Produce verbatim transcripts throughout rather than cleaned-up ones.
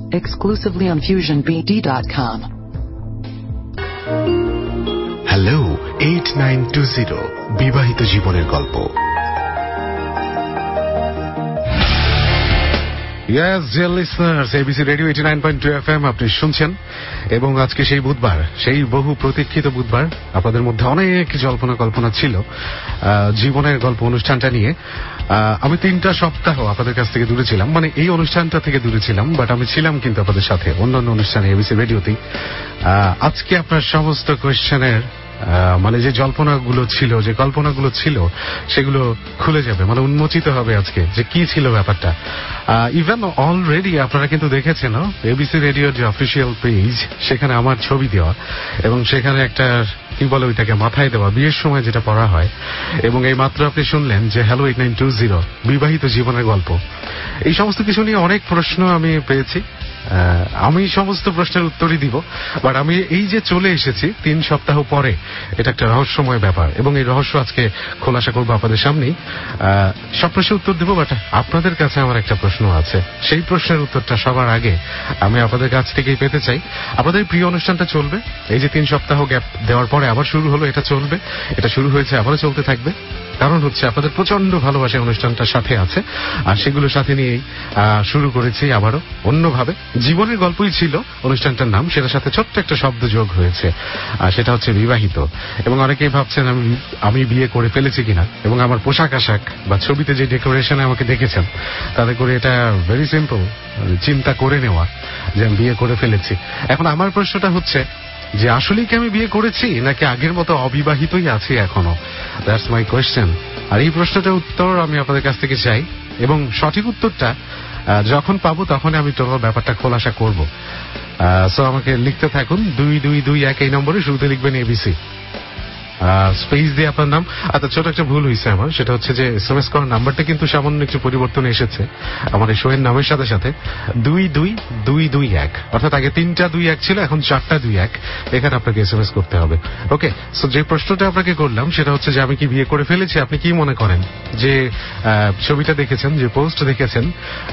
exclusively on fusion b d dot com. Hello eight nine two zero বিবাহিত জীবনের গল্প। Yes, dear listeners, ABC radio eighty nine point two F M আপনি শুনছেন এবং আজকে সেই বুধবার, সেই বহু প্রতীক্ষিত বুধবার। আপনাদের মধ্যে অনেক জল্পনা কল্পনা ছিল জীবনের গল্প অনুষ্ঠানটা নিয়ে। আমি তিনটা সপ্তাহ আপনাদের কাছ থেকে দূরে ছিলাম, মানে এই অনুষ্ঠানটা থেকে দূরে ছিলাম, বাট আমি ছিলাম কিন্তু আপনাদের সাথে অন্যান্য অনুষ্ঠানে এবিসি রেডিওতেই। আজকে আপনার সমস্ত কোয়েশ্চেনের মানে যে জল্পনাগুলো ছিল, যে কল্পনাগুলো ছিল, সেগুলো খুলে যাবে, মানে উন্মোচিত হবে আজকে যে কি ছিল ব্যাপারটা। ইভেন অলরেডি আপনারা কিন্তু দেখেছেন এবিসি রেডিওর যে অফিসিয়াল পেজ, সেখানে আমার ছবি দেওয়া এবং সেখানে একটা কি বলে ওইটাকে মাথায় দেওয়া বিয়ের সময় যেটা পড়া হয়। এবং এই মাত্র আপনি শুনলেন যে hello eight nine two zero বিবাহিত জীবনের গল্প। এই সমস্ত কিছু নিয়ে অনেক প্রশ্ন আমি পেয়েছি, আমি সমস্ত প্রশ্নের উত্তরই দিব, বাট আমি এই যে চলে এসেছি তিন সপ্তাহ পরে, এটা একটা রহস্যময় ব্যাপার এবং এই রহস্য আজকে খোলাসা করবো আপনাদের সামনেই। সব প্রশ্নের উত্তর দেবো, বাট আপনাদের কাছে আমার একটা প্রশ্ন আছে, সেই প্রশ্নের উত্তরটা সবার আগে আমি আপনাদের কাছ থেকেই পেতে চাই। আপনাদের প্রিয় অনুষ্ঠানটা চলবে, এই যে তিন সপ্তাহ গ্যাপ দেওয়ার পরে আবার শুরু হলো, এটা চলবে, এটা শুরু হয়েছে, আবারও চলতে থাকবে, কারণ হচ্ছে আপনাদের প্রচন্ড ভালোবাসা অনুষ্ঠানটার সাথে আছে, আর সেগুলোর সাথে নিয়েই শুরু করেছি আবারও অন্যভাবে। জীবনের গল্পই ছিল অনুষ্ঠানটার নাম, সেটার সাথে ছোট্ট একটা শব্দ যোগ হয়েছে, আর সেটা হচ্ছে বিবাহিত। এবং অনেকেই ভাবছেন আমি আমি বিয়ে করে ফেলেছি কিনা, এবং আমার পোশাক আশাক বা ছবিতে যে ডেকোরেশনে আমাকে দেখেছেন তাতে করে এটা ভেরি সিম্পল চিন্তা করে নেওয়া যে আমি বিয়ে করে ফেলেছি। এখন আমার প্রশ্নটা হচ্ছে যে আসলেই কি আমি বিয়ে করেছি নাকি আগের মতো অবিবাহিতই আছি এখনো? That's my question. আর এই প্রশ্নটার উত্তর আমি আপনাদের কাছ থেকে চাই, এবং সঠিক উত্তরটা যখন পাবো তখন আমি টোটাল ব্যাপারটা খোলাসা করবো। সো আমাকে লিখতে থাকুন দুই দুই দুই এক এই নম্বরে, শুরুতে লিখবেন এবিসি, স্পেস দিয়ে আপনার নাম। আচ্ছা, ছোট একটা ভুল হয়েছে আমার, সেটা হচ্ছে যে এস এম এস করার নাম্বারটা কিন্তু সামান্য একটু পরিবর্তন এসেছে আমার এই শোয়ের নামের সাথে সাথে। দুই দুই দুই দুই এক, অর্থাৎ আগে তিনটা দুই এক ছিল, এখন চারটা দুই এক, এখানে আপনাকে এস এম এস করতে হবে। ওকে, সো যে প্রশ্নটা আপনাকে করলাম সেটা হচ্ছে যে আমি কি বিয়ে করে ফেলেছি? আপনি কি মনে করেন যে ছবিটা দেখেছেন, যে পোস্ট দেখেছেন,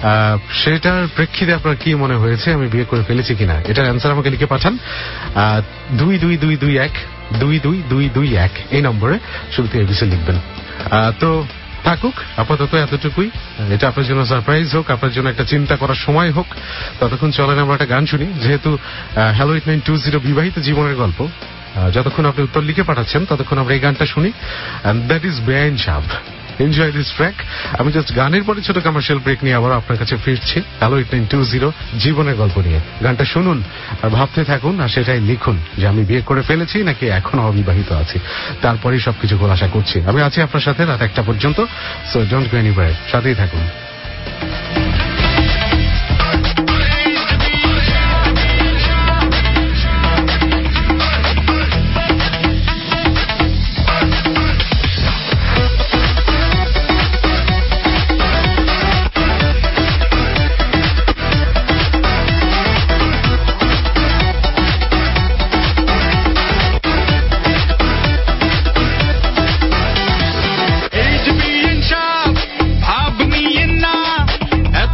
সেটার প্রেক্ষিতে আপনার কি মনে হয়েছে আমি বিয়ে করে ফেলেছি কিনা? এটার অ্যান্সার আমাকে লিখে পাঠান দুই দুই দুই দুই এক দুই দুই দুই দুই এক এই নম্বরে, শুরুতে এবিসি লিখবেন। তো থাকুক আপাতত এতটুকুই, এটা আপনার জন্য সারপ্রাইজ হোক, আপনার জন্য একটা চিন্তা করার সময় হোক। ততক্ষণ চলেন আমরা একটা গান শুনি, যেহেতু hello eight nine two zero বিবাহিত জীবনের গল্প, যতক্ষণ আপনি উত্তর লিখে পাঠাচ্ছেন ততক্ষণ আমরা এই গানটা শুনি, এন্ড দ্যাট ইজ বেআইন সাব। Enjoy this track. আমি জাস্ট গানের পরে ছোট কমার্শিয়াল ব্রেক নিয়ে আবার আপনার কাছে ফিরছি hello eight nine two zero জীবনের গল্প নিয়ে। গানটা শুনুন আর ভাবতে থাকুন, আর সেটাই লিখুন যে আমি বিয়ে করে ফেলেছি নাকি এখনো অবিবাহিত আছি। তারপরেই সবকিছু খোলাসা করছি। আমি আছি আপনার সাথে রাত একটা পর্যন্ত, সো ডোন্ট গো এনিওয়্যার, সাথেই থাকুন। Age being sharp, ভাব নিয়ে না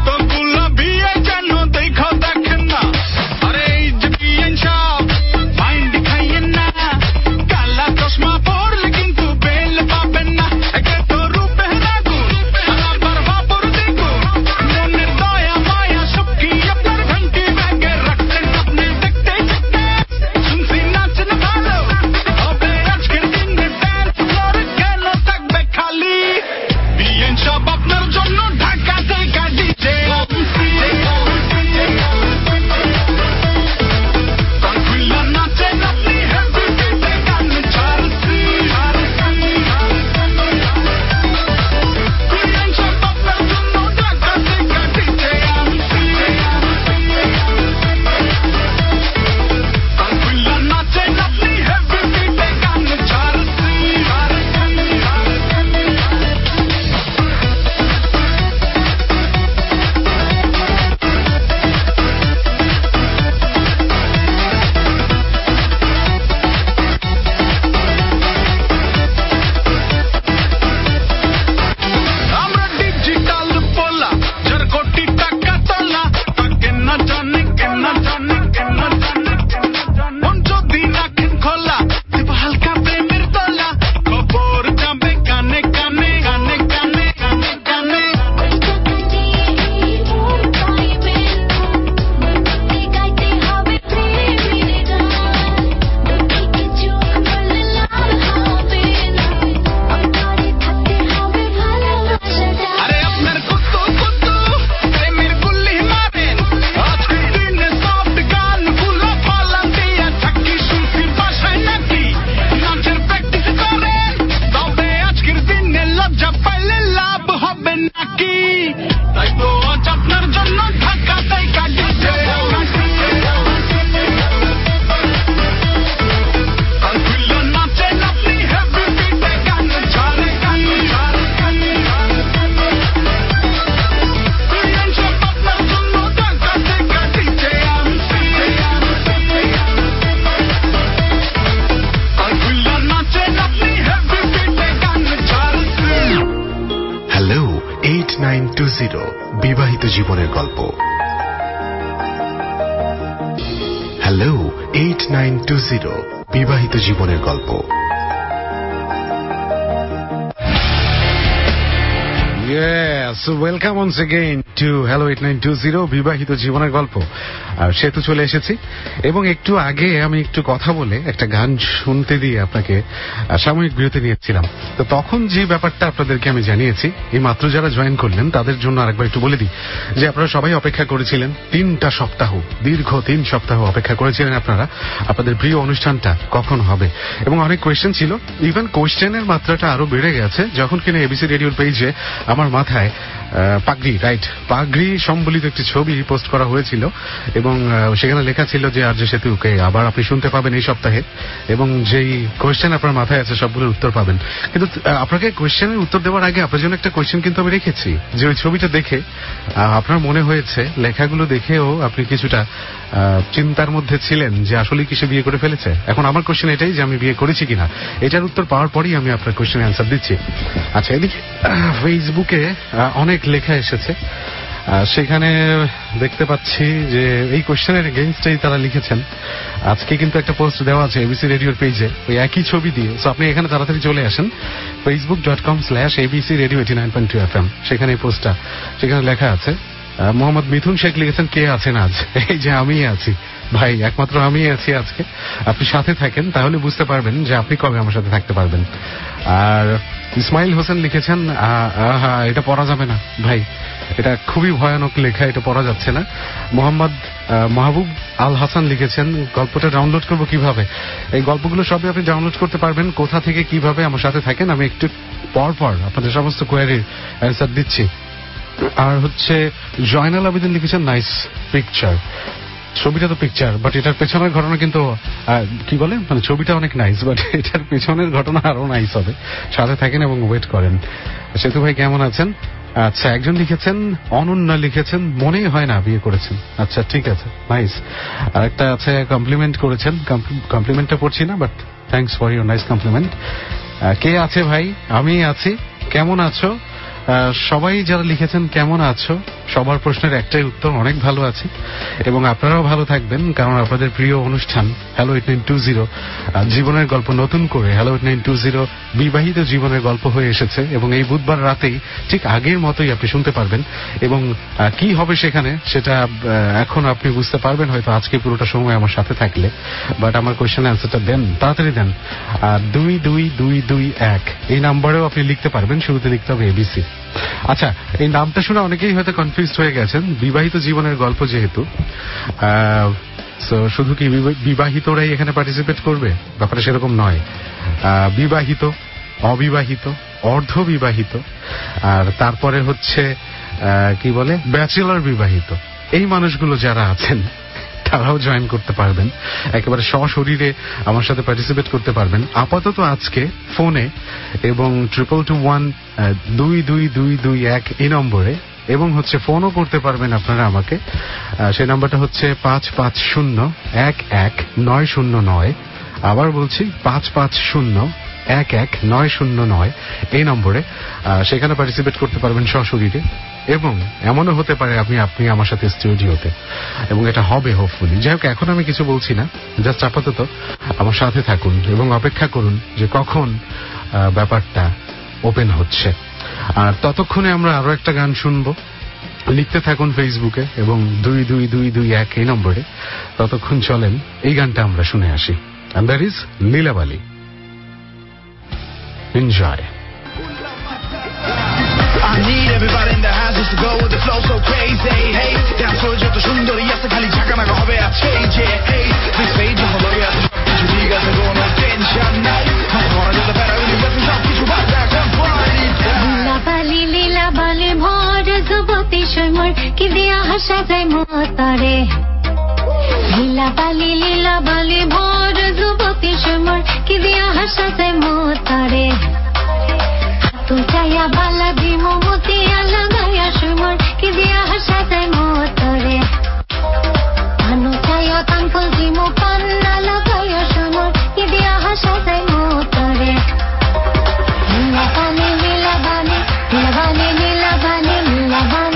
জিরো বিবাহিত জীবনের গল্প। Hello eight nine two zero বিবাহিত জীবনের গল্প। Yes, welcome once again to Hello eight nine two zero বিবাহিত জীবনের গল্প। আর সে তো চলে এসেছি এবং একটু আগে আমি একটু কথা বলে একটা গান শুনতে দিয়ে আপনাকে সাময়িক বিরতি নিয়েছিলাম। তো তখন যে ব্যাপারটা আপনাদেরকে আমি জানিয়েছি, এই মাত্র যারা জয়েন করলেন তাদের জন্য আরেকবার একটু বলে দিই যে আপনারা সবাই অপেক্ষা করেছিলেন তিনটা সপ্তাহ, দীর্ঘ তিন সপ্তাহ অপেক্ষা করেছিলেন আপনারা আপনাদের প্রিয় অনুষ্ঠানটা কখন হবে। এবং অনেক কোয়েশ্চেন ছিল, ইভেন কোয়েশ্চেনের মাত্রাটা আরো বেড়ে গেছে যখন কিনা এবিসি রেডিওর পেজে আমার মাথায় পাগড়ি রাইট পাগড়ি সম্বলিত একটি ছবি পোস্ট করা হয়েছিল এবং সেখানে লেখা ছিল যে আরজে সেতুকে আবার আপনি শুনতে পাবেন এই সপ্তাহে এবং যেই কোয়েশ্চেন আপনার মাথায় আছে সবগুলোর উত্তর পাবেন। কিন্তু আপনাকে কোয়েশ্চেনের উত্তর দেওয়ার আগে আপনার জন্য একটা কোয়েশ্চেন কিন্তু আমি রেখেছি, যে ওই ছবিটা দেখে আপনার মনে হয়েছে, লেখাগুলো দেখেও আপনি কিছুটা চিন্তার মধ্যে ছিলেন যে আসলে কি সে বিয়ে করে ফেলেছে। এখন আমার কোয়েশ্চেন এটাই যে আমি বিয়ে করেছি কিনা, এটার উত্তর পাওয়ার পরই আমি আপনার কোয়েশ্চেনের অ্যান্সার দিচ্ছি। আচ্ছা, এদিকে ফেসবুকে অনেক লেখা এসেছে, সেখানে দেখতে পাচ্ছি যে এই কোয়েশ্চেনের এগেইনস্টেই তারা লিখেছেন। আজকে কিন্তু একটা পোস্ট দেওয়া আছে এবিসি রেডিওর পেজে ওই একই ছবি দিয়ে, সো আপনি এখানে তাড়াতাড়ি চলে আসেন Facebook dot com slash ABC radio eighty nine point two F M, সেখানে এই পোস্টটা, সেখানে লেখা আছে মোহাম্মদ মিথুন শেখ লিখেছেন কে আছেন আজ, এই যে আমি আছি ভাই, একমাত্র আমি আছি আজকে। আপনি সাথে থাকেন তাহলে বুঝতে পারবেন যে আপনি কবে আমার সাথে থাকতে পারবেন। আর ইসমাইল হোসেন লিখেছেন আহা এটা পড়া যাবে না ভাই, এটা খুবই ভয়ানক লেখা, এটা পড়া যাচ্ছে না। মোহাম্মদ মাহবুব আল হাসান লিখেছেন গল্পটা ডাউনলোড করবো কিভাবে। এই গল্পগুলো সবই আপনি ডাউনলোড করতে পারবেন কোথা থেকে কিভাবে আমার সাথে থাকেন, আমি একটু পর পর আপনাদের সমস্ত কোয়ারির অ্যান্সার দিচ্ছি। আর হচ্ছে জয়নাল আবেদিন লিখেছেন নাইস পিকচার, ছবিটা তো পিকচার বাট এটার পেছনের ঘটনা কিন্তু কি বলে, মানে ছবিটা অনেক নাইস বাট এটার পেছনের ঘটনা আরো নাইস হবে। সাথে থাকেন এবং ওয়েট করেন। সেতু ভাই কেমন আছেন? আচ্ছা, একজন লিখেছেন অনন্যা লিখেছেন মনেই হয় না বিয়ে করেছেন। আচ্ছা ঠিক আছে, নাইস। আর একটা আছে কমপ্লিমেন্ট করেছেন, কমপ্লিমেন্টটা পড়ছি না but thanks for your nice compliment. কে আছে ভাই? আমি আছি। কেমন আছো? সবাই যারা লিখেছেন কেমন আছো, সবার প্রশ্নের একটাই উত্তর, অনেক ভালো আছি এবং আপনারাও ভালো থাকবেন, কারণ আপনাদের প্রিয় অনুষ্ঠান hello eight nine two zero জীবনের গল্প নতুন করে hello eight nine two zero বিবাহিত জীবনের গল্প হয়ে এসেছে এবং এই বুধবার রাতেই ঠিক আগের মতোই আপনি শুনতে পারবেন। এবং কি হবে সেখানে সেটা এখন আপনি বুঝতে পারবেন হয়তো আজকে পুরোটা সময় আমার সাথে থাকলে, বাট আমার কোয়েশ্চেন অ্যান্সারটা দেন, তাড়াতাড়ি দেন। দুই দুই দুই দুই এক এই নাম্বারেও আপনি লিখতে পারবেন, শুরুতে লিখতে হবে এবিসি। আচ্ছা, এই নামটা শুনে অনেকেই হয়তো কনফিউজড হয়ে গেছেন, বিবাহিত জীবনের গল্প যেহেতু, শুধু কি বিবাহিতরাই এখানে পার্টিসিপেট করবে, ব্যাপারটা সেরকম নয়। বিবাহিত, অবিবাহিত, অর্ধবিবাহিত, আর তারপরে হচ্ছে কি বলে ব্যাচেলর বিবাহিত, এই মানুষগুলো যারা আছেন তারাও জয়েন করতে পারবেন, একেবারে সশরীরে আমার সাথে পার্টিসিপেট করতে পারবেন আপাতত আজকে ফোনে এবং ট্রিপল টু ওয়ান দুই দুই দুই দুই এক এই নম্বরে, এবং হচ্ছে ফোনও করতে পারবেন আপনারা আমাকে, সেই নাম্বারটা হচ্ছে পাঁচ পাঁচ শূন্য এক এক নয় শূন্য নয়। আবার বলছি পাঁচ পাঁচ শূন্য এক এক নয় শূন্য নয় এই নম্বরে, সেখানে পার্টিসিপেট করতে পারবেন সশরীরে। এবং এমনও হতে পারে আপনি আপনি আমার সাথে স্টুডিওতে, এবং এটা হবে হোপফুলি। যাই হোক, এখন আমি কিছু বলছি না, জাস্ট আপাতত আমার সাথে থাকুন এবং অপেক্ষা করুন যে কখন ব্যাপারটা ওপেন হচ্ছে। আর ততক্ষণে আমরা আরো একটা গান শুনবো, লিখতে থাকুন ফেসবুকে এবং দুই দুই দুই দুই এক এই নম্বরে। ততক্ষণ চলেন এই গানটা আমরা শুনে আসি, and that is Lilabali. Enjoy. I need everybody in the house just to go with the flow so crazy. Hey, dance floor যত সুন্দরী আছে খালি ঝাঁকানাকা হবে আছে যে hey, this page হলো ya কিছু ঠিক আছে কোনো টেনশন নাই, মরা যেতে পারে ইউনিভার্সিটি সব কিছু বাদ দেখ পার্টি লীলাবালি লীলাবালি ভর যুবতী সমর কি দিয়া হাসা যায় মতারে। লীলাবালি লীলাবালি ভর যুবতী সমর কি দিয়া হাসা যায় মতারে। তু চাইয়া বালা দিমো মতিয়া লাগাইয়া সুমর কি দিয়া হাসা যায় মতরে। ভানু চাইয়া কানফুল দিমো পান্না লাগাইয়া সুমর কি দিয়া হাসা যায় মতরে। লীলাবালি লীলাবালি লীলাবালি লীলাবালি লীলাবালি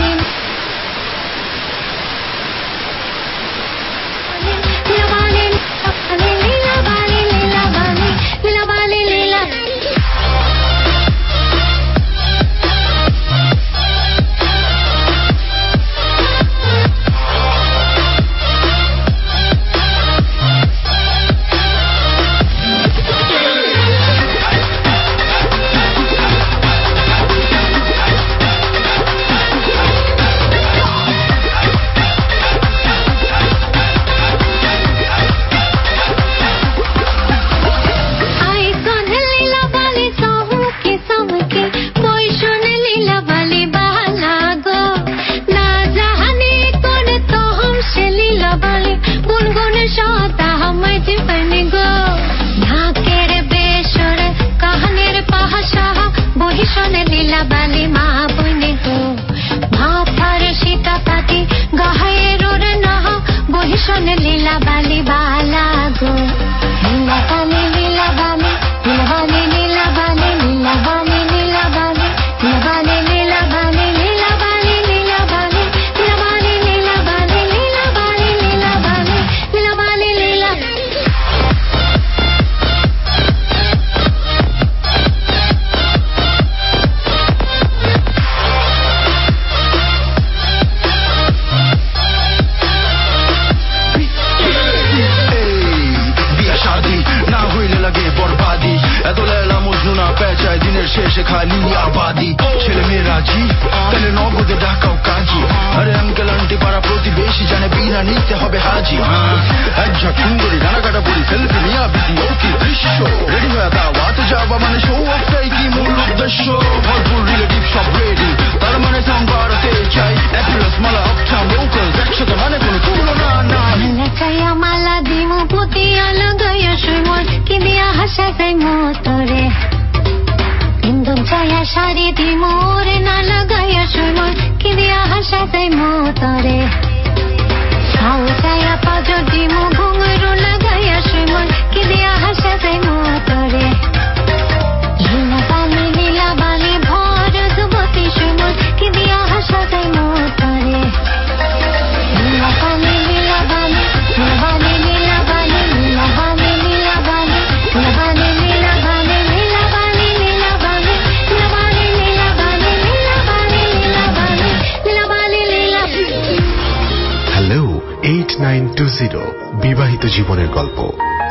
দিতে হবে হাজি। এক ঝাঁক সুন্দরী ডানা কাটা পরি সেলফি নিয়া ভিডিও কি দৃশ্য, রেডি হয়ে দাওয়াতে যাওয়া মানে শো অফটাই কি মূল উদ্দেশ্য। ভরপুর রিলেটিভ সব রেডি, তার মানে সাউন্ড বাড়াতে চাই। অ্যাপ্রিলস মালা আপটাউন লোকাল একসাথে মানে কোনো তুলনা নাই। মালা চাইয়া মালা দিমু পুতিয়া লাগাইয়া সুমন কি দিয়া হাসা যাই মোতরে। ইন্দুম চাইয়া শাড়ি দিমু রে না লাগাইয়া সুমন কি দিয়া হাসা যাই মোতরে। হাউ চাইয়া পাজর দিমু ঘুঙরু লাগাইয়া সুমন কি দিয়া হাসা যাই মোতরে। লীলা বালি লীলা বালি ভর যুবতী সুমন কি দিয়া হাসা যাই মোতরে। লীলা বালি লীলা বালি লীলা বালি লীলা বালি লীলা বালি লীলা বালি লীলা বালি লীলা বালি লীলা বালি লীলা বালি লীলা বালি লীলা বালি লীলা বালি লীলা বালি লীলা বালি লীলা। Hello eight nine two zero বিবাহিত জীবনের গল্প।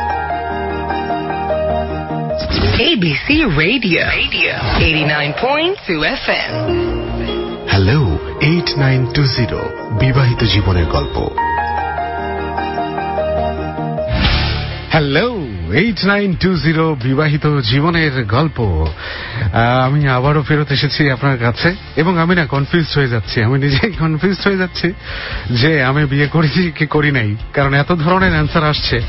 A B C Radio, eighty-nine point two F M. Hello eight nine two zero বিবাহিত জীবনের গল্প। Hello eight nine two zero বিবাহিত জীবনের গল্প। আমি আবারও ফেরত এসেছি আপনার কাছে এবং আমি না কনফিউজড হয়ে যাচ্ছি, আমি নিজেই কনফিউজড হয়ে যাচ্ছি যে আমি বিয়ে করেছি কি করি নাই, কারণ এত ধরনের অ্যান্সার আসছে।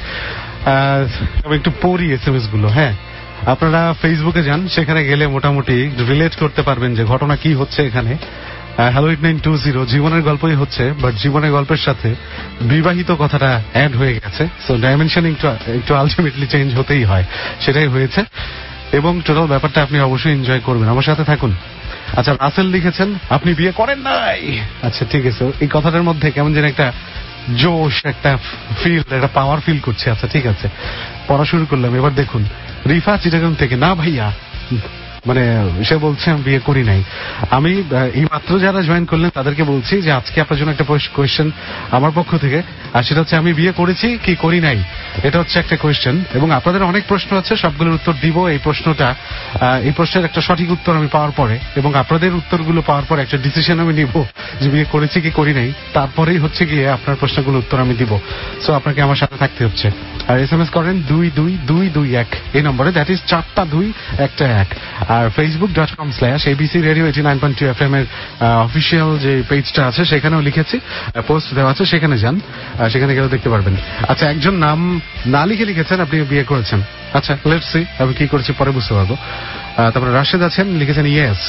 আমি একটু পড়ি এস এম এস গুলো। হ্যাঁ, আপনারা ফেসবুকে যান, সেখানে গেলে মোটামুটি রিলেট করতে পারবেন যে ঘটনা কি হচ্ছে এখানে। Hello eight nine two zero জীবনের গল্পই হচ্ছে, বাট জীবনের গল্পের সাথে বিবাহিত কথাটা অ্যাড হয়ে গেছে। সো ডাইমেনশন একটু একটু আলটিমেটলি চেঞ্জ হতেই হয়, সেটাই হয়েছে। এবং টোটাল ব্যাপারটা আপনি অবশ্যই এনজয় করবেন, আমার সাথে থাকুন। আচ্ছা, রাসেল লিখেছেন আপনি বিয়ে করেন নাই। আচ্ছা ঠিক আছে, এই কথাটার মধ্যে কেমন যেন একটা জোশ, একটা ফিল, একটা পাওয়ার ফিল করছে। আচ্ছা ঠিক আছে, পড়া শুরু করলাম। এবার দেখুন, রিফা চিটাগাং থেকে, না ভাইয়া, মানে সে বলছে আমি বিয়ে করি নাই। আমি এই মাত্র যারা জয়েন করলেন তাদেরকে বলছি যে আজকে আপনার জন্য একটা কোয়েশ্চেন আমার পক্ষ থেকে, আর সেটা হচ্ছে আমি বিয়ে করেছি কি করি নাই, এটা হচ্ছে একটা কোয়েশ্চেন। এবং আপনাদের অনেক প্রশ্ন আছে, সবগুলোর উত্তর দিব। এই প্রশ্নটা এই প্রশ্নের একটা সঠিক উত্তর আমি পাওয়ার পরে এবং আপনাদের উত্তরগুলো পাওয়ার পরে একটা ডিসিশন আমি নিব যে বিয়ে করেছি কি করি নাই, তারপরেই হচ্ছে গিয়ে আপনার প্রশ্নগুলোর উত্তর আমি দিব। সো আপনাকে আমার সাথে থাকতে হচ্ছে। আর এস এম এস করেন দুই দুই দুই দুই এক এই নম্বরে, দ্যাট ইজ চারটা দুই একটা এক। আর Facebook dot com slash ABC radio eighty nine point two F M এর অফিসিয়াল যে পেজটা আছে সেখানেও লিখেছি, পোস্ট দেওয়া আছে, সেখানে যান, সেখানে গেলে দেখতে পারবেন। আচ্ছা, একজন নাম না লিখে লিখেছেন আপনি বিয়ে করেছেন। আচ্ছা, লেটস সি আমি কি করেছি পরে বুঝতে পারবো। তারপরে রাশেদ আছেন, লিখেছেন ইয়েস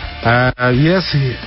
ইয়েস।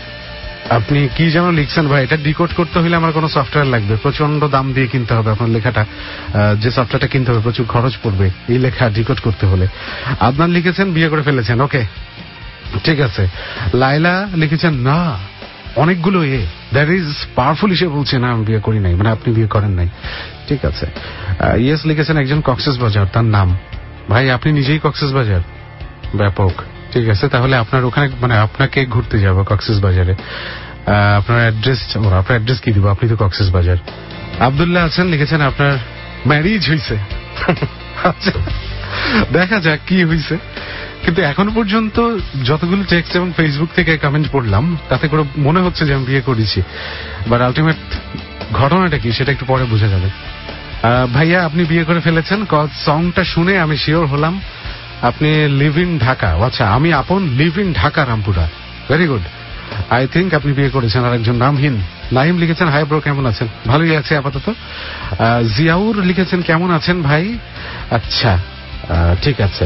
আপনি কি যেন লিখছেন ভাই, এটা ডিকোড করতে হলে আমার কোনো সফটওয়্যার লাগবে, প্রচন্ড দাম দিয়ে কিনতে হবে আপনার লেখাটা, যে সফটওয়্যারটা কিনতে হবে প্রচুর খরচ পড়বে এই লেখা ডিকোড করতে হলে। আদনান লিখেছেন বিয়ে করে ফেলেছেন, ওকে ঠিক আছে। লাইলা লিখেছেন না, অনেকগুলো এ, দ্যাট ইজ পাওয়ারফুল হিসেবে বলছে না আমি বিয়ে করি নাই, মানে আপনি বিয়ে করেন নাই, ঠিক আছে। ইয়েস লিখেছেন একজন কক্সেস বাজার, তার নাম। ভাই আপনি নিজেই কক্সেস বাজার, ব্যাপক, ঠিক আছে। তাহলে আপনার ওখানে মানে আপনাকে ঘুরতে যাবো কক্সেস বাজারে, আপনার অ্যাড্রেস, আপনার অ্যাড্রেস কি দিব, আপনি তো কক্সেস বাজার। আব্দুল্লাহ আছেন, লিখেছেন আপনার ম্যারিজ হয়েছে। আচ্ছা দেখা যাক কি হয়েছে, কিন্তু এখন পর্যন্ত যতগুলো টেক্সট এবং ফেসবুক থেকে কমেন্ট পড়লাম তাতে করে মনে হচ্ছে যে আমি বিয়ে করেছি, বাট আলটিমেট ঘটনাটা কি সেটা একটু পরে বোঝা যাবে। ভাইয়া আপনি বিয়ে করে ফেলেছেন, কজ সংটা শুনে আমি শিওর হলাম আপনি লিভ ইন ঢাকা। আচ্ছা, আমি Apon live in Dhaka Rampura, very good. I think আপনি বিয়ে করেছেন। আর একজন নামহীন নাইম লিখেছেন হাই ব্রো, কেমন আছেন? ভালোই আছে আপাতত। জিয়াউর লিখেছেন কেমন আছেন ভাই? আচ্ছা ঠিক আছে।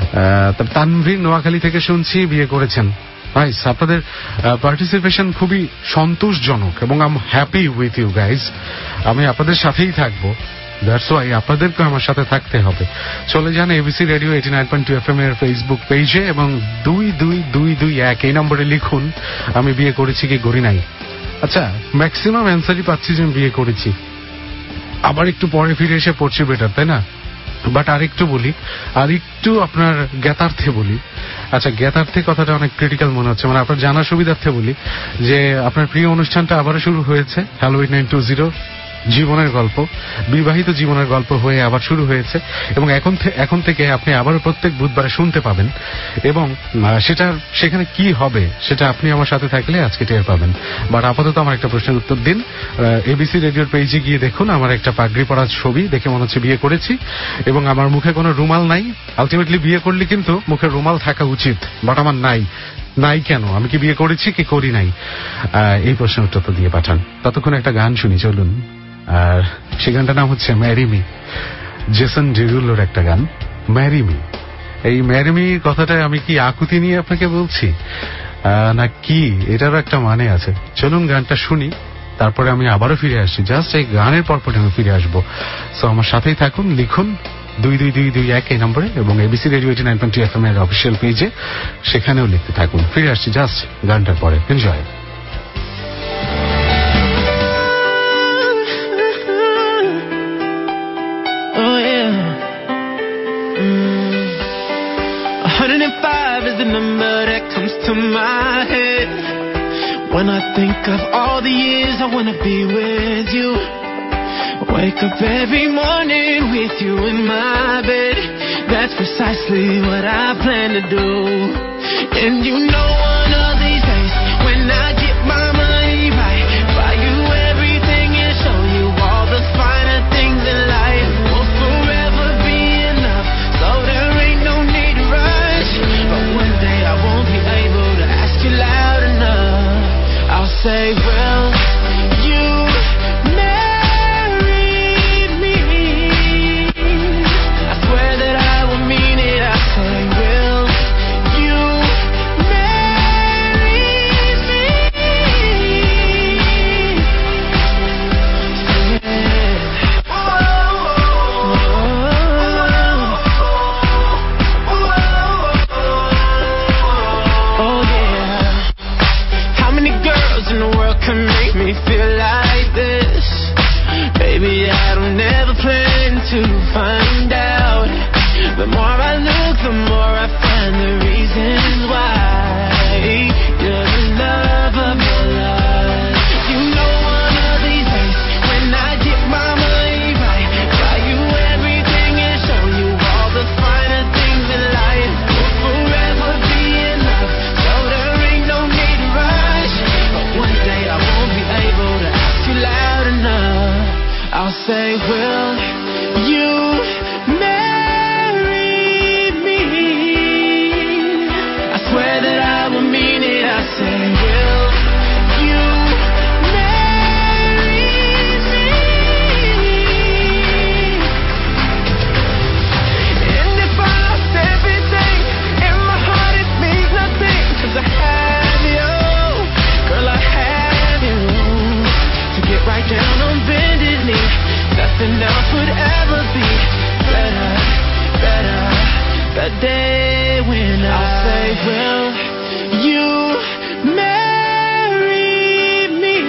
তানভীর নোয়াখালী থেকে শুনছি বিয়ে করেছেন। ভাই আপনাদের পার্টিসিপেশন খুবই সন্তোষজনক এবং I am happy with you guys. আমি আপনাদের সাথেই থাকবো, দ্যাটস ওয়াই আপনাদেরকে আমার সাথে থাকতে হবে। চলে যান ABC radio eighty nine point two F M এর ফেসবুক পেজে এবং দুই দুই দুই দুই এক এই নম্বরে লিখুন আমি বিয়ে করেছি কি করি নাই। আচ্ছা, ম্যাক্সিমাম অ্যান্সারই পাচ্ছি যে আমি বিয়ে করেছি, আবার একটু পরে ফিরে এসে পড়ছি বেটার, তাই না? বাট আর একটু বলি, আর একটু আপনার জ্ঞাতার্থে বলি। আচ্ছা, জ্ঞাতার্থে কথাটা অনেক ক্রিটিক্যাল মনে হচ্ছে, মানে আপনার জানার সুবিধার্থে বলি যে আপনার প্রিয় অনুষ্ঠানটা আবারও শুরু হয়েছে, hello eight nine two zero জীবনের গল্প, বিবাহিত জীবনের গল্প হয়ে আবার শুরু হয়েছে এবং এখন এখন থেকে আপনি আবারও প্রত্যেক বুধবারে শুনতে পাবেন এবং সেটা সেখানে কি হবে সেটা আপনি আমার সাথে থাকলে আজকে টের পাবেন। বাট আপাতত আমার একটা প্রশ্নের উত্তর দিন। এবিসি রেডিওর পেজে গিয়ে দেখুন, আমার একটা পাগড়ি পরার ছবি, দেখে মনে হচ্ছে বিয়ে করেছি এবং আমার মুখে কোনো রুমাল নাই। আলটিমেটলি বিয়ে করলে কিন্তু মুখে রুমাল থাকা উচিত, বাট আমার নাই। নাই কেন? আমি কি বিয়ে করেছি কি করি নাই? এই প্রশ্নের উত্তর তো দিয়ে পাঠান। ততক্ষণ একটা গান শুনি চলুন, আর সেই গানটার নাম হচ্ছে ম্যারি মি, জেসন ডেরুলোর একটা গান, ম্যারি মি। এই ম্যারি মি কথাটা আমি কি আকুতি নিয়ে আপনাকে বলছি না কি, এটারও একটা মানে আছে। চলুন গানটা শুনি, তারপরে আমি আবারও ফিরে আসছি। জাস্ট এই গানের পরপর আমি ফিরে আসবো। সো আমার সাথেই থাকুন, লিখুন দুই দুই দুই দুই এক এই নম্বরে এবং ABC radio eighty nine point two F M এর অফিসিয়াল পেজে, সেখানেও লিখতে থাকুন। ফিরে আসছি জাস্ট গানটার পরে। Enjoy. one oh five is the number that comes to my head when I think of all the years I wanna be with you. Wake up every morning with you in my bed. That's precisely what I plan to do. And you know one of these days when I get my money right, buy you everything and show you all the finer things in life. Will forever be enough, so there ain't no need to rush. But one day I won't be able to ask you loud enough. I'll say, well, you can make me feel like this. Baby, I don't ever plan to find out. The more I look, the more I find the reasons why. You're the love of my life. You know one of these days when I get my money right, buy you everything and show you all the finer things in life. Will forever be enough, so there ain't no need to rush. But one day I won't be able to ask you loud enough. I'll say, will you marry me? I swear that I will mean it. I say, will you marry me? And if I lost everything in my heart, it means nothing, 'cause I have you, girl, I have you. To get right down on bended knee, nothing else would ever be better, better. That day when I say, will you marry me?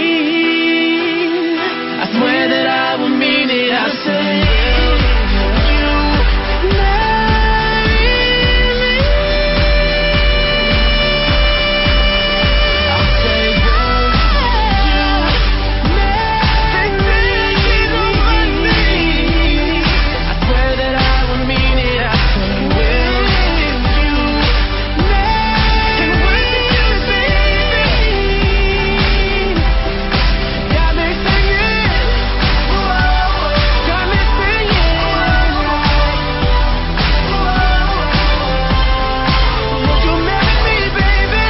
I swear that I will mean it. I say, will you marry me? I'll say, will you marry me? I swear that I will mean it. I say, will you marry me? Got me singing, got me singing. Would you marry me, baby?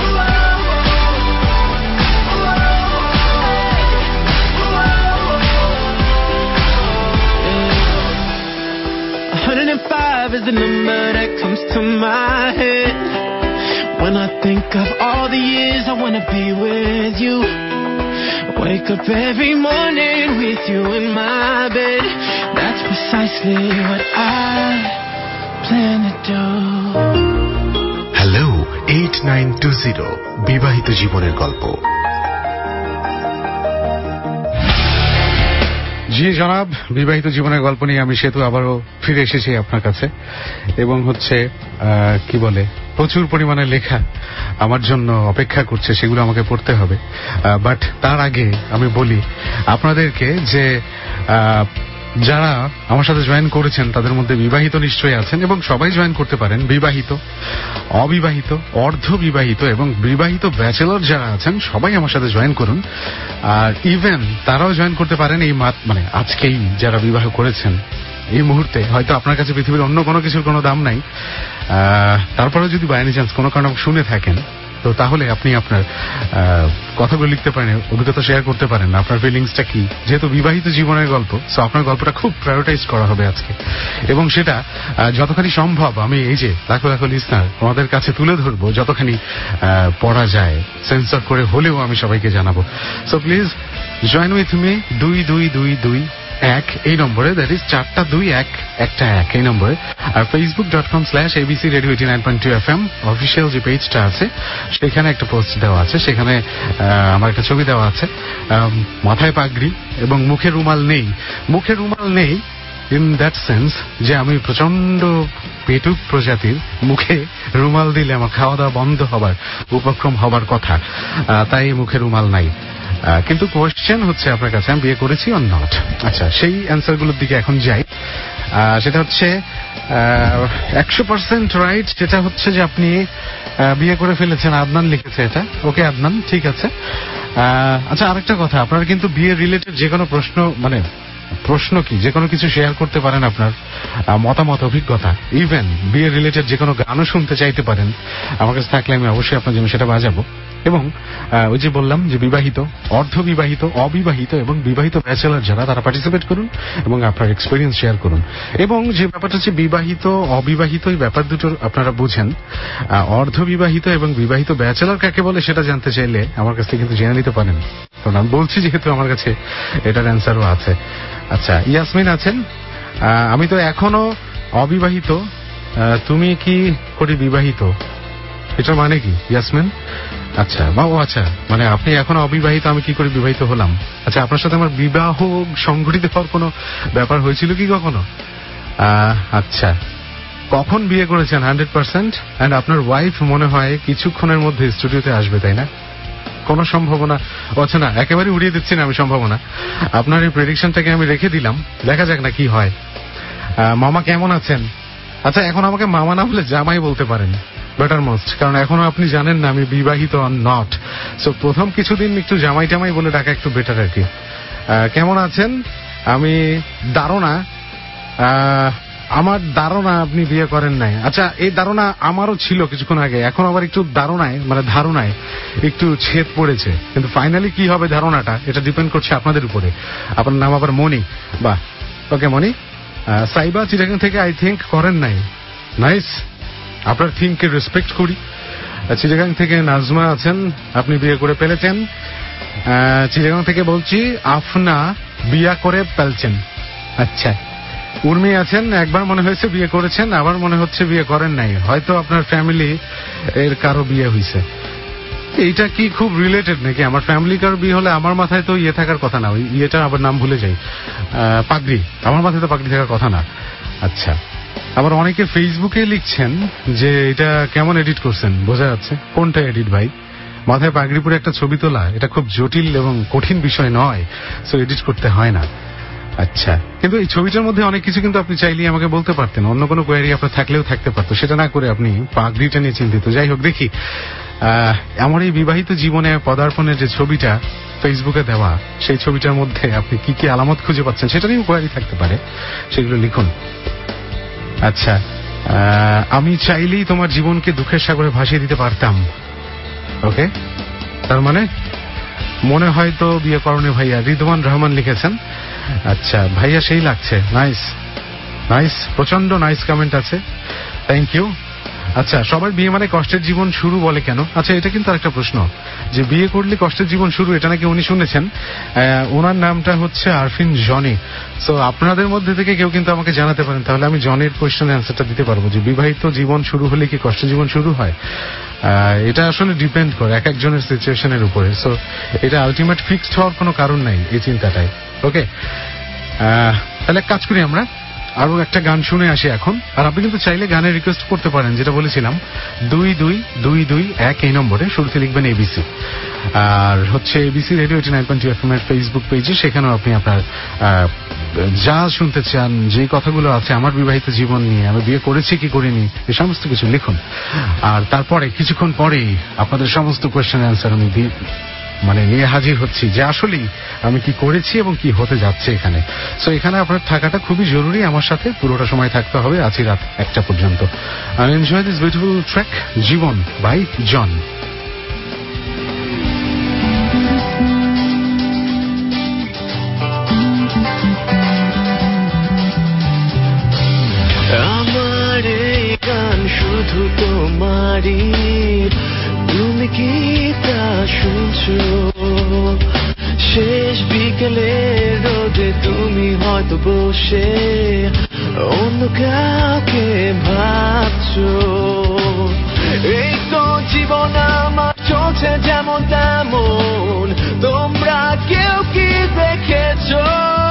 one oh five is the number that comes to my head when I think of all the years I wanna be with you. Wake up every morning with you in my bed. That's precisely what I plan to do. Hello eight nine two zero, বিবাহিত জীবনের গল্প। জি জনাব, বিবাহিত জীবনের গল্প নিয়ে আমি সেতু আবারও ফিরে এসেছি আপনার কাছে এবং হচ্ছে কি বলে প্রচুর পরিমাণে লেখা আমার জন্য অপেক্ষা করছে, সেগুলো আমাকে পড়তে হবে। বাট তার আগে আমি বলি আপনাদেরকে যে যারা আমার সাথে জয়েন করেছেন তাদের মধ্যে বিবাহিত নিশ্চয়ই আছেন এবং সবাই জয়েন করতে পারেন। বিবাহিত, অবিবাহিত, অর্ধ বিবাহিত এবং বিবাহিত ব্যাচেলর যারা আছেন সবাই আমার সাথে জয়েন করুন। আর ইভেন তারাও জয়েন করতে পারেন এই মানে আজকেই যারা বিবাহ করেছেন। এই মুহূর্তে হয়তো আপনার কাছে পৃথিবীর অন্য কোনো কিছুর কোনো দাম নাই, তারপরেও যদি বাই এনি চান্স কোনো কারণে শুনে থাকেন তো তাহলে আপনি আপনার কথাগুলো লিখতে পারেন, অভিজ্ঞতা শেয়ার করতে পারেন, আপনার ফিলিংসটা কি। যেহেতু বিবাহিত জীবনের গল্প, সো আপনার গল্পটা খুব প্রায়োরিটাইজ করা হবে আজকে এবং সেটা যতখানি সম্ভব আমি এই যে লাখো লাখো লিসনার আমাদের কাছে তুলে ধরবো, যতখানি পড়া যায় সেন্সর করে হলেও আমি সবাইকে জানাবো। So please join with me দুই দুই দুই দুই এক এই নম্বরে, দ্যাট ইজ চারটা দুই এক একটা এক এই নম্বরে। আর Facebook dot com slash ABC radio eighty nine point two F M official যে পেজটা আছে সেখানে একটা পোস্ট দেওয়া আছে, সেখানে আমার একটা ছবি দেওয়া আছে, মাথায় পাগড়ি এবং মুখে রুমাল নেই। মুখে রুমাল নেই ইন দ্যাট সেন্স যে আমি প্রচন্ড পেটুক প্রজাতির, মুখে রুমাল দিলে আমার খাওয়া দাওয়া বন্ধ হবার উপক্রম হবার কথা, তাই মুখে রুমাল নাই। কিন্তু কোয়েশ্চেন হচ্ছে আপনার কাছে, আমি বিয়ে করেছি অর নট। আচ্ছা, সেই অ্যান্সারগুলোর দিকে এখন যাই। সেটা হচ্ছে একশো পার্সেন্ট রাইট, যেটা হচ্ছে যে আপনি বিয়ে করে ফেলেছেন। আদনান লিখেছে এটা। ওকে আদনান, ঠিক আছে। আচ্ছা, আরেকটা কথা, আপনারা কিন্তু বিয়ে রিলেটেড যে কোনো প্রশ্ন, মানে প্রশ্ন কি যে কোনো কিছু শেয়ার করতে পারেন, আপনার মতামত, অভিজ্ঞতা, ইভেন বিয়ে রিলেটেড যে কোনো গানও শুনতে চাইতে পারেন। আমার কাছে থাকলে আমি অবশ্যই আপনার জন্য সেটা বাজাবো। এবং ওই যে বললাম যে বিবাহিত, অর্ধ বিবাহিত, অবিবাহিত এবং বিবাহিত ব্যাচেলর যারা, তারা পার্টিসিপেট করুন এবং আপনার এক্সপিরিয়েন্স শেয়ার করুন। এবং যে ব্যাপারটা হচ্ছে বিবাহিত অবিবাহিত, এই ব্যাপার দুটো আপনারা বুঝেন। অর্ধ বিবাহিত এবং বিবাহিত ব্যাচেলর কাকে বলে সেটা জানতে চাইলে আমার কাছ থেকে কিন্তু জেনে নিতে পারেন, কারণ আমি বলছি যেহেতু আমার কাছে এটার অ্যান্সারও আছে। আচ্ছা, ইয়াসমিন আছেন। আমি তো এখনো অবিবাহিত, তুমি কি করে বিবাহিত, এটার মানে কি ইয়াসমিন? আচ্ছা, বা ও আচ্ছা, মানে আপনি এখনো অবিবাহিত, আমি কি করে বিবাহিত হলাম। আচ্ছা, আপনার সাথে আমার বিবাহ সংঘটিত হওয়ার কোনো ব্যাপার হয়েছিল কি কখনো? আচ্ছা, কখন বিয়ে করেছেন? Hundred percent. অ্যান্ড আপনার ওয়াইফ মনে হয় কিছুক্ষণের মধ্যে স্টুডিওতে আসবে, তাই না? কোন সম্ভাবনা? আচ্ছা, না, একেবারে উড়িয়ে দিচ্ছি না আমি সম্ভাবনা। আপনার এই প্রেডিকশনটাকে আমি রেখে দিলাম, দেখা যাক না কি হয়। মামা কেমন আছেন? আচ্ছা, এখন আমাকে মামা না বলে জামাই বলতে পারেন, বেটার মোস্ট, কারণ এখনো আপনি জানেন না আমি বিবাহিত আর নট। সো প্রথম কিছুদিন একটু জামাই টামাই বলে ডাকা একটু বেটার আর কি। কেমন আছেন? আমি ধারণা, আমার ধারণা আপনি বিয়ে করেন নাই। আচ্ছা, এই ধারণা আমারও ছিল কিছুক্ষণ আগে, এখন আবার একটু ধারণায় মানে ধারণায় একটু ছেদ পড়েছে, কিন্তু ফাইনালি কি হবে ধারণাটা, এটা ডিপেন্ড করছে আপনাদের উপরে। আপনার নাম আবার মনি, বাহ, ওকে মনি। সাইবা চিটাগাং থেকে আই থিঙ্ক করেন নাই, নাইস, আপনার থিঙ্ককে রেসপেক্ট করি। চিটাগাং থেকে নাজমা আছেন, আপনি বিয়ে করে ফেলেছেন। চিটাগাং থেকে বলছি আপনা বিয়া করে ফেলছেন। আচ্ছা, উর্মি আছেন, একবার মনে হয়েছে বিয়ে করেছেন, আবার মনে হচ্ছে বিয়ে করেন নাই, হয়তো আপনার ফ্যামিলি এর কারো বিয়ে হয়েছে। এইটা কি খুব রিলেটেড নাকি? আমার ফ্যামিলি কারো বিয়ে হলে আমার মাথায় তো ইয়ে থাকার কথা না, ওই ইয়েটা আবার নাম ভুলে যাই, পাগড়ি, আমার মাথায় তো পাগড়ি থাকার কথা না। আচ্ছা, আবার অনেকে ফেসবুকে লিখছেন যে এটা কেমন এডিট করছেন, বোঝা যাচ্ছে কোনটা এডিট ভাই। মাথায় পাগড়ি পরে একটা ছবি তোলা এটা খুব জটিল এবং কঠিন বিষয় নয়, সো এডিট করতে হয় না। আচ্ছা, কিন্তু এই ছবিটার মধ্যে অনেক কিছু কিন্তু আপনি চাইলেই আমাকে বলতে পারতেন, অন্য কোনো কোয়ারি আপনার থাকলেও থাকতে পারতো, সেটা না করে আপনি পাগড়িটা নিয়ে চিন্তিত। যাই হোক, দেখি আমার এই বিবাহিত জীবনে পদার্পণের যে ছবিটা ফেসবুকে দেওয়া, সেই ছবিটার মধ্যে আপনি কি কি আলামত খুঁজে পাচ্ছেন সেটা নিয়েও কোয়ারি থাকতে পারে, সেগুলো লিখুন। আচ্ছা, আমি চাইলেই তোমার জীবনকে দুঃখের সাগরে ভাসিয়ে দিতে পারতাম। ওকে, তার মানে মনে হয় তো বিয়ে করণে ভাইয়া। রিদওয়ান রহমান লিখেছেন। আচ্ছা ভাইয়া, সেই লাগছে, নাইস নাইস, প্রচন্ড নাইস কমেন্ট আছে, থ্যাংক ইউ। আচ্ছা, সবাই বিয়ে মানে কষ্টের জীবন শুরু বলে কেন? আচ্ছা, এটা কিন্তু আরেকটা প্রশ্ন যে বিয়ে করলে কষ্টের জীবন শুরু, এটা নাকি উনি শুনেছেন। ওনার নামটা হচ্ছে আরফিন জনি। সো আপনাদের মধ্যে থেকে কেউ কিন্তু আমাকে জানাতে পারেন, তাহলে আমি জনের কোয়েশ্চেনের অ্যান্সারটা দিতে পারবো যে বিবাহিত জীবন শুরু হলে কি কষ্টের জীবন শুরু হয়। এটা আসলে ডিপেন্ড করে এক একজনের সিচুয়েশনের উপরে, সো এটা আলটিমেট ফিক্সড হওয়ার কোনো কারণ নাই এই চিন্তাটাই। ওকে, তাহলে কাজ করি আমরা, আরো একটা গান শুনে আসি এখন। আর আপনি কিন্তু চাইলে গানের রিকোয়েস্ট করতে পারেন, যেটা বলেছিলাম দুই দুই দুই দুই এক এই নম্বরে শুরুতে লিখবেন এবিসি। আর হচ্ছে ABC radio eighty nine point two FM এর ফেসবুক পেজে, সেখানেও আপনি আপনার যা শুনতে চান, যে কথাগুলো আছে আমার বিবাহিত জীবন নিয়ে, আমি বিয়ে করেছি কি করিনি, এই সমস্ত কিছু লিখুন। আর তারপরে কিছুক্ষণ পরেই আপনাদের সমস্ত কোয়েশ্চেন অ্যান্সার আমি মানে নিয়ে হাজির হচ্ছি, যে আসলেই আমি কি করেছি এবং কি হতে যাচ্ছে এখানে। সো এখানে আপনার থাকাটা খুবই জরুরি, আমার সাথে পুরোটা সময় থাকতে হবে, আছি রাত একটা পর্যন্ত। আর এনজয় দিস বিউটিফুল ট্র্যাক জীবন বাই জন। আমার এই গান শুধু তোমারই, তুমি কি তা শুনছো? শেষ বিকেলে রোদে তুমি হয়তো বসে অন্য কাউকে ভাবছো। এই তো জীবন আমার চলছে যেমন তেমন, তোমরা কেউ কি দেখেছো?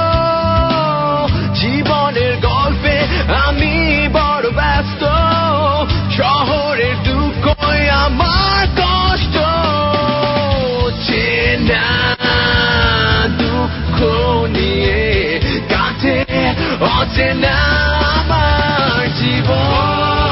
জীবনের গল্পে আমি বড় ব্যস্ত, শহরের দুঃখই আমার কষ্ট। চেনা দুঃখ নিয়ে কাটে অচেনা আমার জীবন।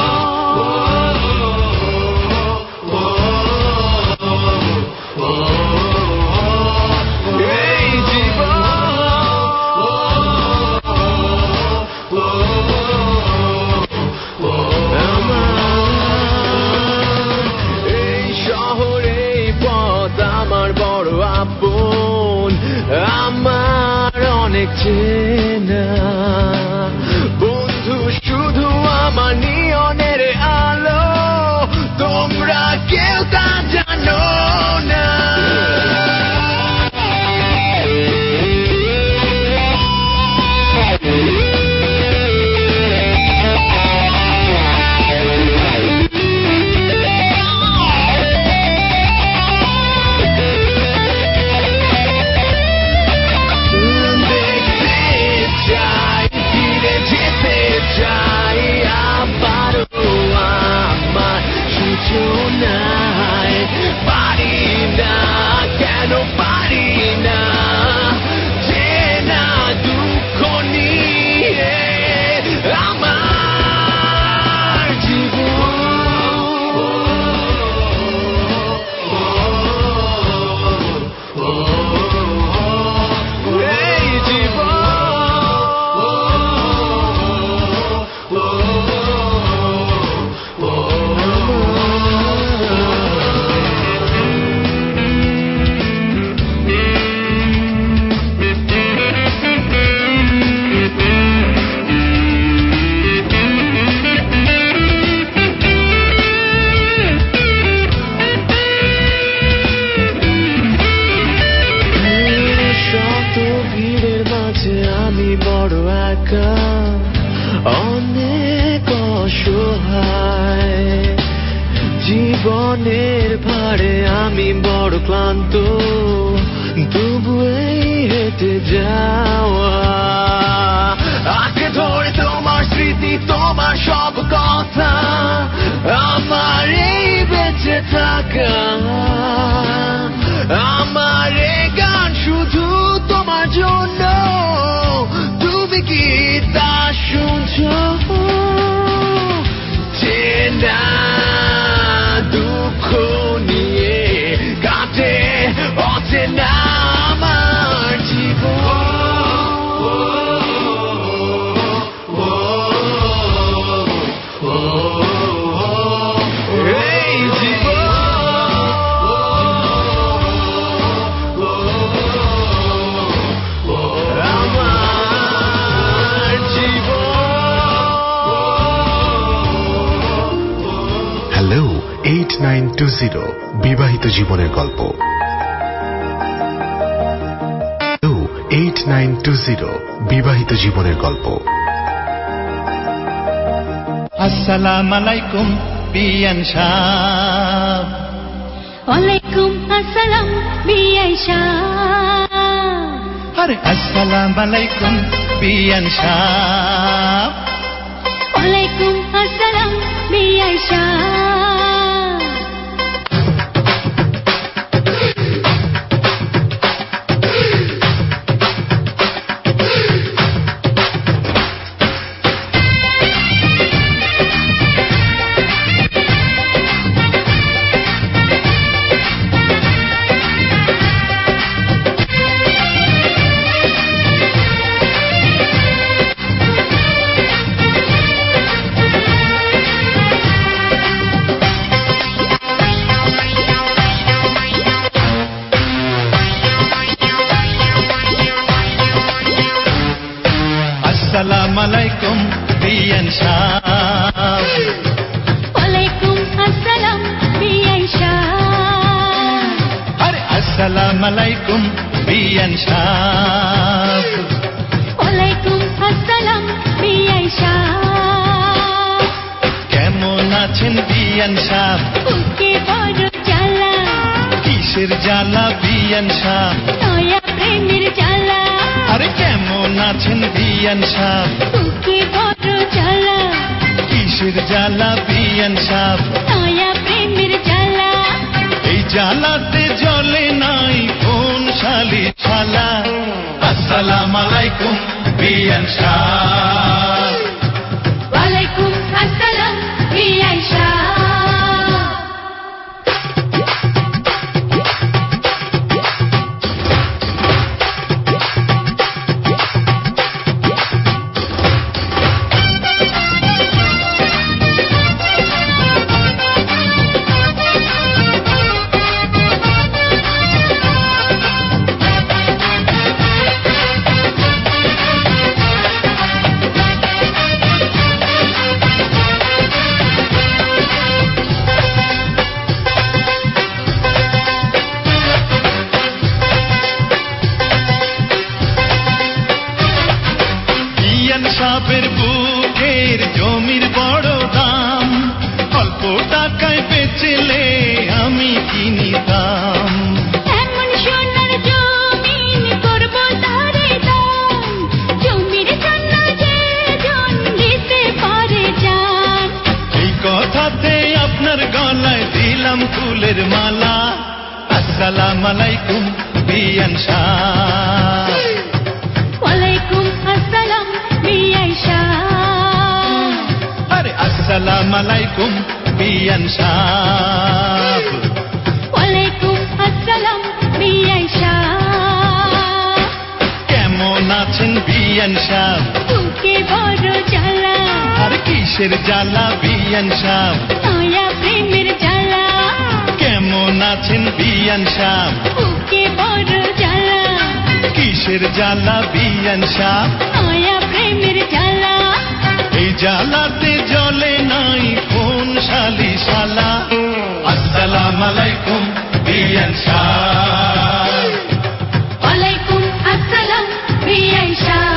আমার অনেক চেনা বন্ধু, শুধু আমার নিয়নের আলো, তোমরা কেউ তা জানো না। অনেক অসহায় জীবনের ভারে আমি বড় ক্লান্ত, তবু এই হেঁটে যাওয়া আঁকে ধরে তোমার স্মৃতি, তোমার সব কথা, আমার এই বেঁচে থাকা, আমার এই গান শুধু তোমার জন্য, তুমি কি তা শুনছো? চেনা দুঃখ নিয়ে কাটে অচেনা আমার জীবন। এই জীবন hello eight nine two zero বিবাহিত জীবনের গল্প। Hello eight nine two zero বিবাহিত জীবনের গল্প। আসসালামু আলাইকুম বিয়ান সাহেব। ওয়ালাইকুম আসসালাম বিয়াই সাহেব। আরে আসসালাম আলাইকুম বিয়ান সাহেব ওয়ালাইকুম আসসালাম বিয়ান সাহেব আসসালাম আলাইকুম বিয়ান সাহেব ওয়ালাইকুম আসসালাম বিয়ান সাহেব আরে আসসালাম আলাইকুম বিয়ান সাহেব ওয়ালাইকুম আসসালাম বিয়ান সাহেব কেমন আছেন বিয়ান সাহেব বুকে বড় জ্বালা কিসের জ্বালা বিয়ান সাহেব নয়া প্রেমের জ্বালা আরে কেমন আছেন বিয়ান সাহেব বুকে বড় জ্বালা কিসের জ্বালা বিয়ান সাহেব নয়া প্রেমের জ্বালা এই জ্বালাতে জ্বলে নাই কোন শালি শালা আসসালাম আলাইকুম বিয়ান সাহেব ওয়ালাইকুম আসসালাম বিয়ান সাহেব বিয়ান সাহেবের বুকের জমির বড় দাম অল্প টাকায় বেচলে আমি কিনিতাম এমন সোনার জমিন করব তারে দান জমির জন্য যে জন দিতে পারে জান এই কথাতে আপনার গলায় দিলাম ফুলের মালা আসসালাম আলাইকুম বিয়ান সাহেব ওয়ালাইকুম আসসালাম বিয়ান সাহেব আরে আসসালাম আলাইকুম বিয়ান সাহেব ওয়ালাইকুম আসসালাম বিয়ান সাহেব কেমন আছেন বিয়ান সাহেব বুকে বড় জ্বালা আর কিসের জ্বালা বিয়ান সাহেব নয়া প্রেমের জ্বালা কেমন আছেন বিয়ান সাহেব বুকে বড় জ্বালা কিসের জ্বালা বিয়ান সাহেব নয়া প্রেমের জ্বালা এই জ্বালাতে জ্বলে নাই কোন শালি শালা আসসালাম আলাইকুম বিয়ান সাহেব ওয়ালাইকুম আসসালাম বিয়ান সাহেব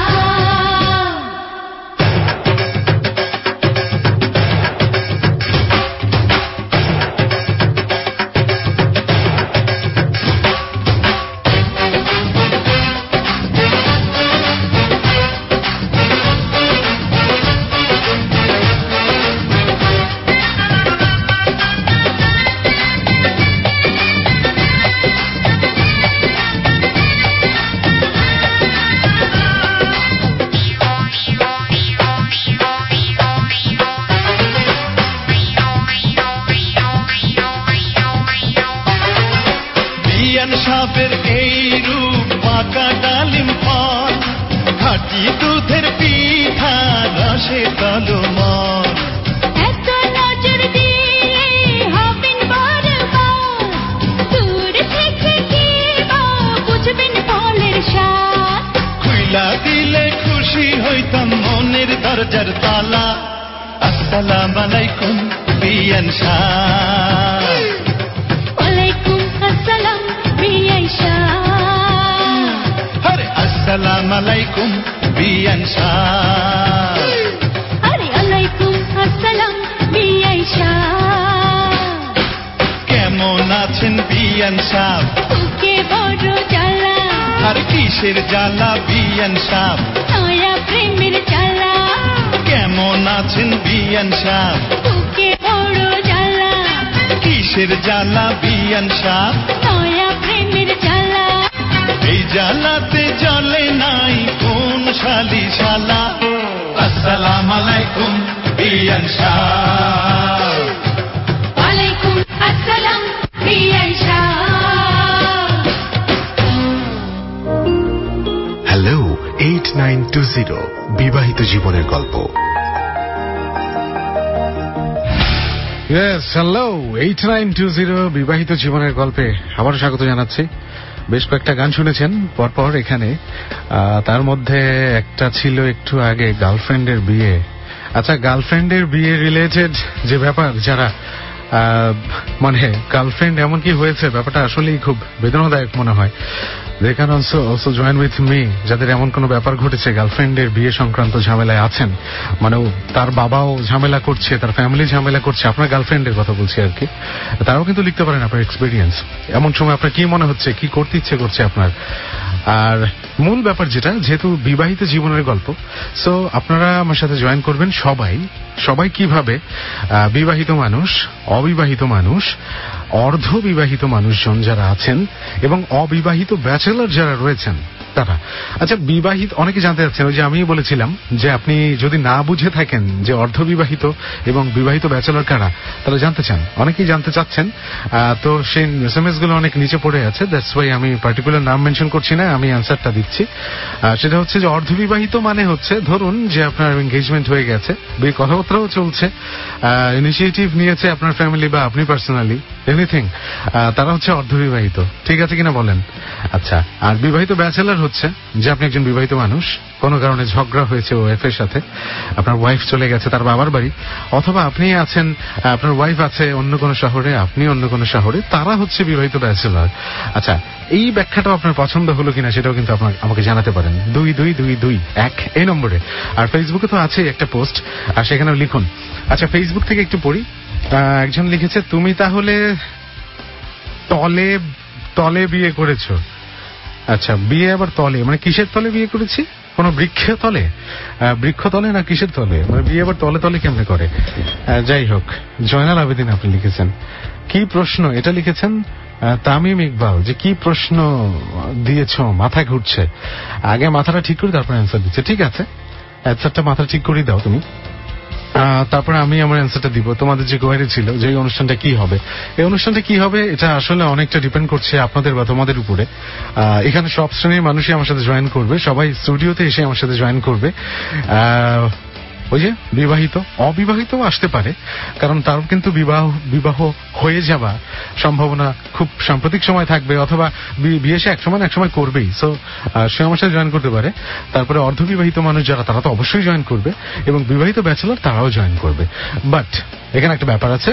বিয়ান সাহেবের এই রূপ পাকা ডালিম ফল খাঁটি দুধের পিঠা রসে তলমল এত নজর দিয়ে হবেন বারবার দূর থেকে কি বা বুঝবেন ফলের স্বাদ খুইলা দিলে খুশি হইতাম মনের দরজার তালা আসসালাম আলাইকুম বিয়ান সাহেব ওয়ালাইকুম আসসালাম বিয়ান সাহেব আরে আসসালাম আলাইকুম বিয়ান সাহেব আরে আলাইকুম আসসালাম বিয়ান সাহেব কেমন আছেন বিয়ান সাহেব বুকে বড় জ্বালা আর কিসের জ্বালা বিয়ান সাহ নয়া প্রেমের জ্বালা কেমন আছেন বিয়ান সাহ বুকে বড় জ্বালা কিসের জ্বালা বিয়ান সাহ নয়া প্রেমের জ্বালা এই জ্বালাতে জ্বলে নাই কোন শালি শালা আসসালাম আলাইকুম বিয়ান সাহ ওয়ালাইকুম আসসালাম বিয়ান শাহ hello eight nine two zero বিবাহিত জীবনের গল্প। Yes, hello eight nine two zero বিবাহিত জীবনের গল্পে আবারও স্বাগত জানাচ্ছি। বেশ কয়েকটা গান শুনেছেন পরপর এখানে, তার মধ্যে একটা ছিল একটু আগে গার্লফ্রেন্ডের বিয়ে। আচ্ছা, গার্লফ্রেন্ডের বিয়ে রিলেটেড যে ব্যাপার, যারা মানে গার্লফ্রেন্ড এমন কি হয়েছে, ব্যাপারটা আসলেই খুব বেদনাদায়ক মনে হয়। They can also also join with me যাদের এমন কোনো ব্যাপার ঘটেছে, গার্লফ্রেন্ডের বিয়ে সংক্রান্ত ঝামেলায় আছেন, মানে তার বাবাও ঝামেলা করছে, তার ফ্যামিলি ঝামেলা করছে, আপনার গার্লফ্রেন্ডের কথা বলছি আর কি। তারাও কিন্তু লিখতে পারেন আপনার এক্সপিরিয়েন্স, এমন সময় আপনার কি মনে হচ্ছে, কি করতে ইচ্ছে করছে আপনার। আর মূল ব্যাপার যেটা, যেহেতু বিবাহিত জীবনের গল্প, সো আপনারা আমার সাথে জয়েন করবেন সবাই সবাই কিভাবে বিবাহিত মানুষ, অবিবাহিত মানুষ, অর্ধ বিবাহিত মানুষজন যারা আছেন এবং অবিবাহিত ব্যাচেলর যারা রয়েছেন তারা। আচ্ছা, বিবাহিত অনেকে জানতে চাচ্ছেন, ওই যে আমি বলেছিলাম যে আপনি যদি না বুঝে থাকেন যে অর্ধ বিবাহিত এবং বিবাহিত ব্যাচেলর কারা, তাহলে জানতে চান, অনেকেই জানতে চাচ্ছেন। তো সেই এস এম এস গুলো অনেক নিচে পড়ে আছে, দ্যাটস ওয়াই আমি পার্টিকুলার নাম মেনশন করছি না, আমি অ্যান্সারটা দিচ্ছি। সেটা হচ্ছে যে অর্ধ বিবাহিত মানে হচ্ছে, ধরুন যে আপনার এনগেজমেন্ট হয়ে গেছে, বিয়ে কথাবার্তাও চলছে, ইনিশিয়েটিভ নিয়েছে আপনার ফ্যামিলি বা আপনি পার্সোনালি, এনিথিং, তারা হচ্ছে অর্ধবিবাহিত। ঠিক আছে কিনা বলেন? আচ্ছা, আর বিবাহিত ব্যাচেলর হচ্ছে যে আপনি একজন বিবাহিত মানুষ, কোনো কারণে ঝগড়া হয়েছে ওয়াইফের সাথে, আপনার ওয়াইফ চলে গেছে তার বাবার বাড়ি, অথবা আপনি আছেন, আপনার ওয়াইফ আছে অন্য কোনো শহরে, আপনি অন্য কোনো শহরে, তারা হচ্ছে বিবাহিত ব্যাচেলর। আচ্ছা, এই ব্যাখ্যাটাও আপনার পছন্দ হলো কিনা সেটাও কিন্তু আপনার আমাকে জানাতে পারেন দুই দুই দুই দুই এক এই নম্বরে। আর ফেসবুকে তো আছে একটা পোস্ট, আর সেখানেও লিখুন। আচ্ছা, ফেসবুক থেকে একটু পড়ি। একজন লিখেছে, তুমি তাহলে তলে তলে বিয়ে করেছো। আচ্ছা, বিয়ে আবার তলে, মানে কিসের তলে বিয়ে করেছি? কোন বৃক্ষের তলে, বৃক্ষ তলে না কিসের তলে, মানে বিয়ে আবার তলে তলে কেমনে করে? যাই হোক, জয়নাল আবেদিন আপনি লিখেছেন, কি প্রশ্ন এটা লিখেছেন তামিম ইকবাল, যে কি প্রশ্ন দিয়েছ, মাথা ঘুরছে। আগে মাথাটা ঠিক করে তারপরে অ্যান্সার দিচ্ছে। ঠিক আছে, অ্যান্সারটা মাথা ঠিক করে দাও তুমি, তারপরে আমি আমার অ্যান্সারটা দিব। তোমাদের যে কোয়ারি ছিল যে এই অনুষ্ঠানটা কি হবে, এই অনুষ্ঠানটা কি হবে, এটা আসলে অনেকটা ডিপেন্ড করছে আপনাদের বা তোমাদের উপরে। এখানে সব শ্রেণীর মানুষই আমার সাথে জয়েন করবে, সবাই স্টুডিওতে এসে আমার সাথে জয়েন করবে। ওই যে বিবাহিত, অবিবাহিত আসতে পারে, কারণ তার কিন্তু বিবাহ বিবাহ হয়ে যাওয়া সম্ভাবনা খুব সাম্প্রতিক সময় থাকবে, অথবা বিয়ে সে এক সময় এক সময় করবেই, সো সে আমার সাথে জয়েন করতে পারে। তারপরে অর্ধবিবাহিত মানুষ যারা, তারা তো অবশ্যই জয়েন করবে, এবং বিবাহিত ব্যাচেলর তারাও জয়েন করবে। বাট এখানে একটা ব্যাপার আছে,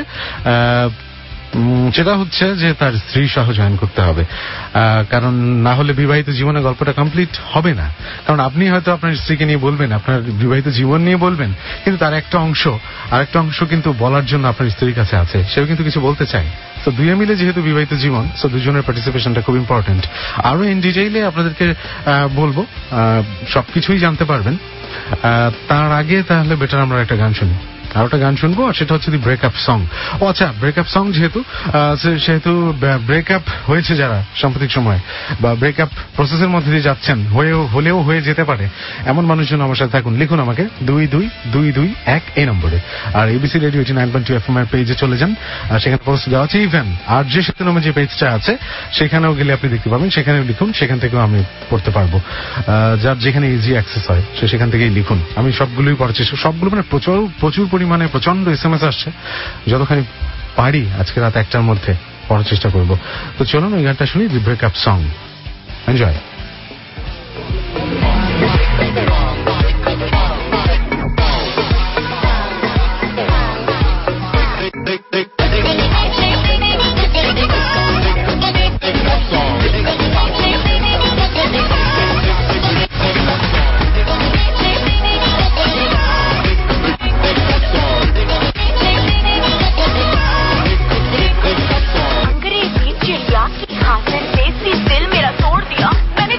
সেটা হচ্ছে যে তার স্ত্রী সহ জয়েন করতে হবে, কারণ না হলে বিবাহিত জীবনের গল্পটা কমপ্লিট হবে না। কারণ আপনি হয়তো আপনার স্ত্রীকে নিয়ে বলবেন, আপনার বিবাহিত জীবন নিয়ে বলবেন, কিন্তু তার একটা অংশ আরেকটা অংশ কিন্তু বলার জন্য আপনার স্ত্রীর কাছে আছে, সেও কিন্তু কিছু বলতে চায়। তো দুয়ে মিলে যেহেতু বিবাহিত জীবন, সো দুজনের পার্টিসিপেশনটা খুব ইম্পর্টেন্ট। আরো ইন ডিটেইলে আপনাদেরকে বলবো, সবকিছুই জানতে পারবেন। তার আগে তাহলে বেটার আমরা একটা গান শুনি, আর একটা গান শুনবো, আর সেটা হচ্ছে দি ব্রেকআপ সং। ও আচ্ছা, ব্রেকআপ সং যেহেতু সেহেতু ব্রেকআপ হয়েছে যারা সাম্প্রতিক সময়, বা ব্রেকআপ প্রসেসের মধ্যে দিয়ে যাচ্ছেন, হয়েও হলেও হয়ে যেতে পারে, এমন মানুষজন আমার সাথে থাকুন। লিখুন আমাকে দুই দুই দুই দুই এক এই নম্বরে, আর ABC radio eighty nine point two F M এর পেজে চলে যান, সেখানে পোস্ট দেওয়া আছে। ইভেন আর যে সাথে নামে যে পেজটা আছে সেখানেও গেলে আপনি দেখতে পাবেন, সেখানেও লিখুন, সেখান থেকেও আমি পড়তে পারবো। যার যেখানে ইজি অ্যাক্সেস হয় সে সেখান থেকেই লিখুন, আমি সবগুলোই পড়ছি, সবগুলো মানে প্রচুর প্রচুর পরিমাণে প্রচন্ড এস এম এস আসছে, যতখানি পারি আজকে রাত একটার মধ্যে পড়ার চেষ্টা করবো। তো চলুন ওই গানটা শুনি, দি ব্রেকআপ সং। এনজয়। अंग्रेजी चिड़िया की खासन ने सी दिल मेरा तोड़ दिया। मैं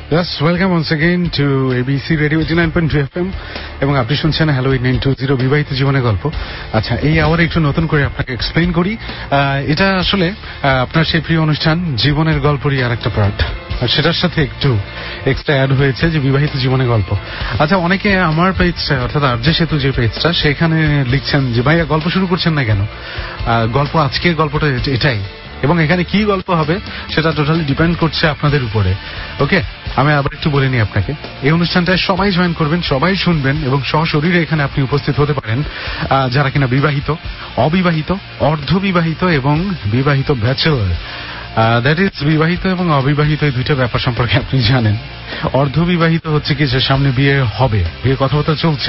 Yes, welcome once again to A B C Radio eighty nine point two F M এবং আপনি শুনছেন hello eight nine two zero বিবাহিত জীবনের গল্প। আচ্ছা, এই আওয়ারে একটু নতুন করে আপনাকে এক্সপ্লেইন করি। এটা আসলে আপনার সেই প্রিয় অনুষ্ঠান জীবনের গল্পরই আর একটা পার্ট, আর সেটার সাথে একটু এক্সট্রা অ্যাড হয়েছে যে বিবাহিত জীবনের গল্প। আচ্ছা, অনেকে আমার পেজটা অর্থাৎ আরজে সেতু যে পেজটা সেখানে লিখছেন যে ভাইয়া গল্প শুরু করছেন না কেন, গল্প আজকের গল্পটা এটাই, এবং এখানে কি গল্প হবে সেটা টোটালি ডিপেন্ড করছে আপনাদের উপরে। ওকে, আমি আবার একটু বলে নিই আপনাকে, এই অনুষ্ঠানটায় সবাই জয়েন করবেন, সবাই শুনবেন এবং সশরীরে এখানে আপনি উপস্থিত হতে পারেন যারা কিনা বিবাহিত, অবিবাহিত, অর্ধবিবাহিত এবং বিবাহিত ব্যাচেলর। দ্যাট ইজ বিবাহিত এবং অবিবাহিত এই দুইটা ব্যাপার সম্পর্কে আপনি জানেন। অর্ধবিবাহিত হচ্ছে কি যে সামনে বিয়ে হবে, বিয়ে কথাবার্তা চলছে,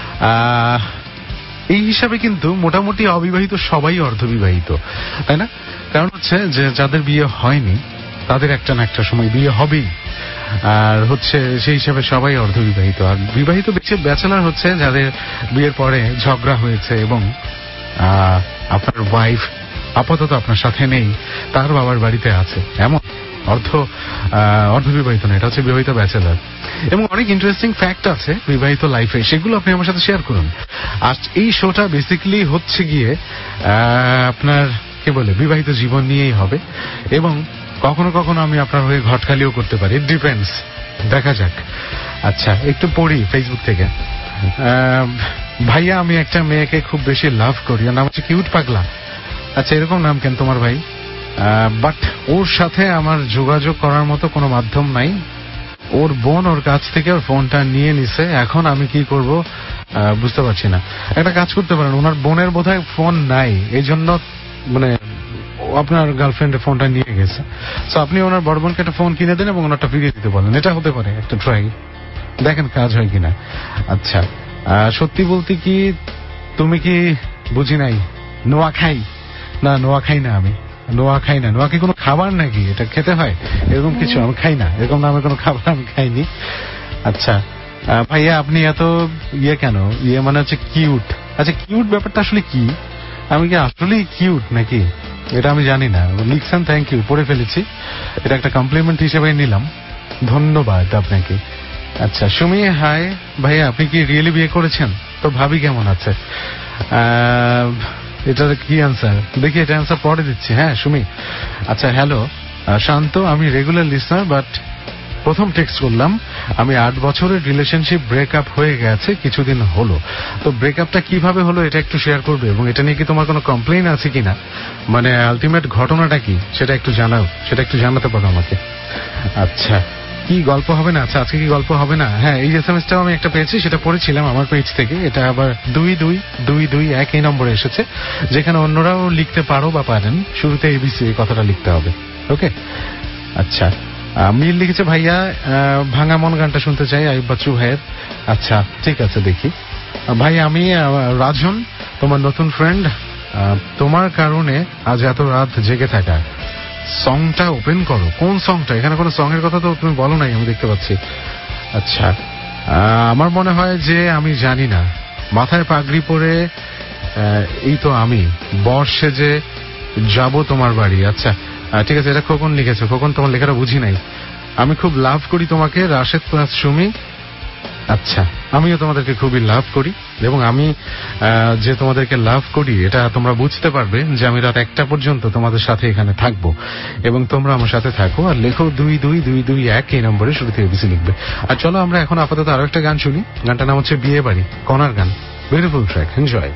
এই হিসাবে কিন্তু মোটামুটি অবিবাহিত সবাই অর্ধবিবাহিত, তাই না? কারণ হচ্ছে যে যাদের বিয়ে হয়নি তাদের একটা না একটা সময় বিয়ে হবেই, আর হচ্ছে সেই হিসাবে সবাই অর্ধবিবাহিত। আর বিবাহিত ব্যাচেলার হচ্ছে যাদের বিয়ের পরে ঝগড়া হয়েছে এবং আপনার ওয়াইফ আপাতত আপনার সাথে নেই, তার বাবার বাড়িতে আছে, এমন অর্ধ অর্ধবিবাহিত না, এটা হচ্ছে বিবাহিত ব্যাচেলার। এবং অনেক ইন্টারেস্টিং ফ্যাক্ট আছে বিবাহিত লাইফে, সেগুলো আপনি আমার সাথে শেয়ার করুন। আর এই শোটা বেসিক্যালি হচ্ছে গিয়ে আপনার কে বলে বিবাহিত জীবন নিয়েই হবে, এবং কখনো কখনো আমি আপনার হয়ে ঘটকালিও করতে পারি, ইট ডিপেন্ডস, দেখা যাক। আচ্ছা, একটু পড়ি ফেসবুক থেকে। ভাইয়া, আমি একটা মেয়েকে খুব বেশি লাভ করি, নাম হচ্ছে কিউট পাগলা। আচ্ছা, এরকম নাম কেন তোমার ভাই? বাট ওর সাথে আমার যোগাযোগ করার মতো কোনো মাধ্যম নাই। ওর বোন ওর কাছ থেকে ওর ফোনটা নিয়ে নিছে, এখন আমি কি করব বুঝতে পারছি না। একটা কাজ করতে পারেন, ওনার বোনের বোধহয় ফোন নাই, এই জন্য মানে আপনার গার্লফ্রেন্ডের ফোনটা নিয়ে গেছে। সো আপনি ওনার বড় বোনকে একটা ফোন কিনে দেন এবং ওনারটা ফিরিয়ে দিতে বলেন, এটা হতে পারে একটা ট্রাই, দেখেন কাজ হয় কিনা। আচ্ছা, সত্যি বলতে কি তুমি কি বুঝি নাই নোয়া খাই না, নোয়া খাই না, আমি নোয়া খাই না। নোয়া কি কোনো খাবার নাকি? এটা খেতে হয় এরকম কিছু? আমি খাই না, এরকম নামে কোনো খাবার আমি খাইনি। আচ্ছা ভাইয়া, আপনি এত ইয়ে কেন? ইয়ে মানে হচ্ছে কিউট। আচ্ছা, কিউট ব্যাপারটা আসলে কি? আমি কি আসলেই কিউট নাকি? এটা আমি জানি না। লিখছেন, থ্যাংক ইউ, পড়ে ফেলেছি, এটা একটা কমপ্লিমেন্ট হিসেবে নিলাম, ধন্যবাদ আপনাকে। আচ্ছা সুমি, হাই ভাইয়া, আপনি কি রিয়েলি বিয়ে করেছেন? তো ভাবি কেমন আছে? এটার কি অ্যান্সার দেখি, এটা অ্যান্সার পরে দিচ্ছি। হ্যাঁ সুমি। আচ্ছা, হ্যালো শান্ত, আমি রেগুলার লিসনার, বাট প্রথম টেক্সট করলাম। আমি আট বছরের রিলেশনশিপ ব্রেকআপ হয়ে গেছে কিছুদিন হলো, তো ব্রেকআপটা কিভাবে হলো এটা একটু শেয়ার করবে, এবং এটা নিয়ে কি তোমার কোনো কমপ্লেইন আছে কিনা, মানে আলটিমেট ঘটনাটা কি সেটা একটু জানাও, সেটা একটু জানাতে পারো আমাকে। আচ্ছা, কি গল্প হবে না? আচ্ছা, আজকে কি গল্প হবে না? হ্যাঁ, এই এসএমএসটাও আমি একটা পেয়েছি, সেটা পড়েছিলাম আমার পেজ থেকে। এটা আবার দুই দুই দুই দুই এক এই নম্বরে এসেছে, যেখানে অন্যরাও লিখতে পারো বা পারেন, শুরুতে এবিসি এই কথাটা লিখতে হবে। ওকে, আচ্ছা। মিল লিখেছে, ভাইয়া ভাঙা মন গানটা শুনতে চাই আইয়ুব বাচ্চু ভাইয়ের। আচ্ছা ঠিক আছে, দেখি। ভাই, আমি রাজন, তোমার নতুন ফ্রেন্ড। তোমার কারণে আজ এত রাত জেগে থাকা। সংটা ওপেন করো। কোন সংটা? এখানে কোনো সং এর কথা তো তুমি বলো নাই, আমি দেখতে পাচ্ছি। আচ্ছা, আমার মনে হয় যে আমি জানি না, মাথায় পাগড়ি পরে এই তো আমি বর্ষে যে যাব তোমার বাড়ি। আচ্ছা ঠিক আছে, এটা খোকন লিখেছে। খোকন, তোমার লেখাটা বুঝি নাই। আমি খুব লাভ করি তোমাকে, রাশেদ প্লাস সুমি। আচ্ছা, আমিও তোমাদেরকে খুবই লাভ করি, এবং আমি যে তোমাদেরকে লাভ করি এটা তোমরা বুঝতে পারবে যে আমি রাত একটা পর্যন্ত তোমাদের সাথে এখানে থাকবো, এবং তোমরা আমার সাথে থাকো। আর লেখো দুই দুই দুই দুই এক এই নম্বরে, শুরুতে এবিসি লিখবে। আর চলো আমরা এখন আপাতত আরো একটা গান শুনি। গানটার নাম হচ্ছে বিয়ে বাড়ি, কনার গান, beautiful track, enjoy.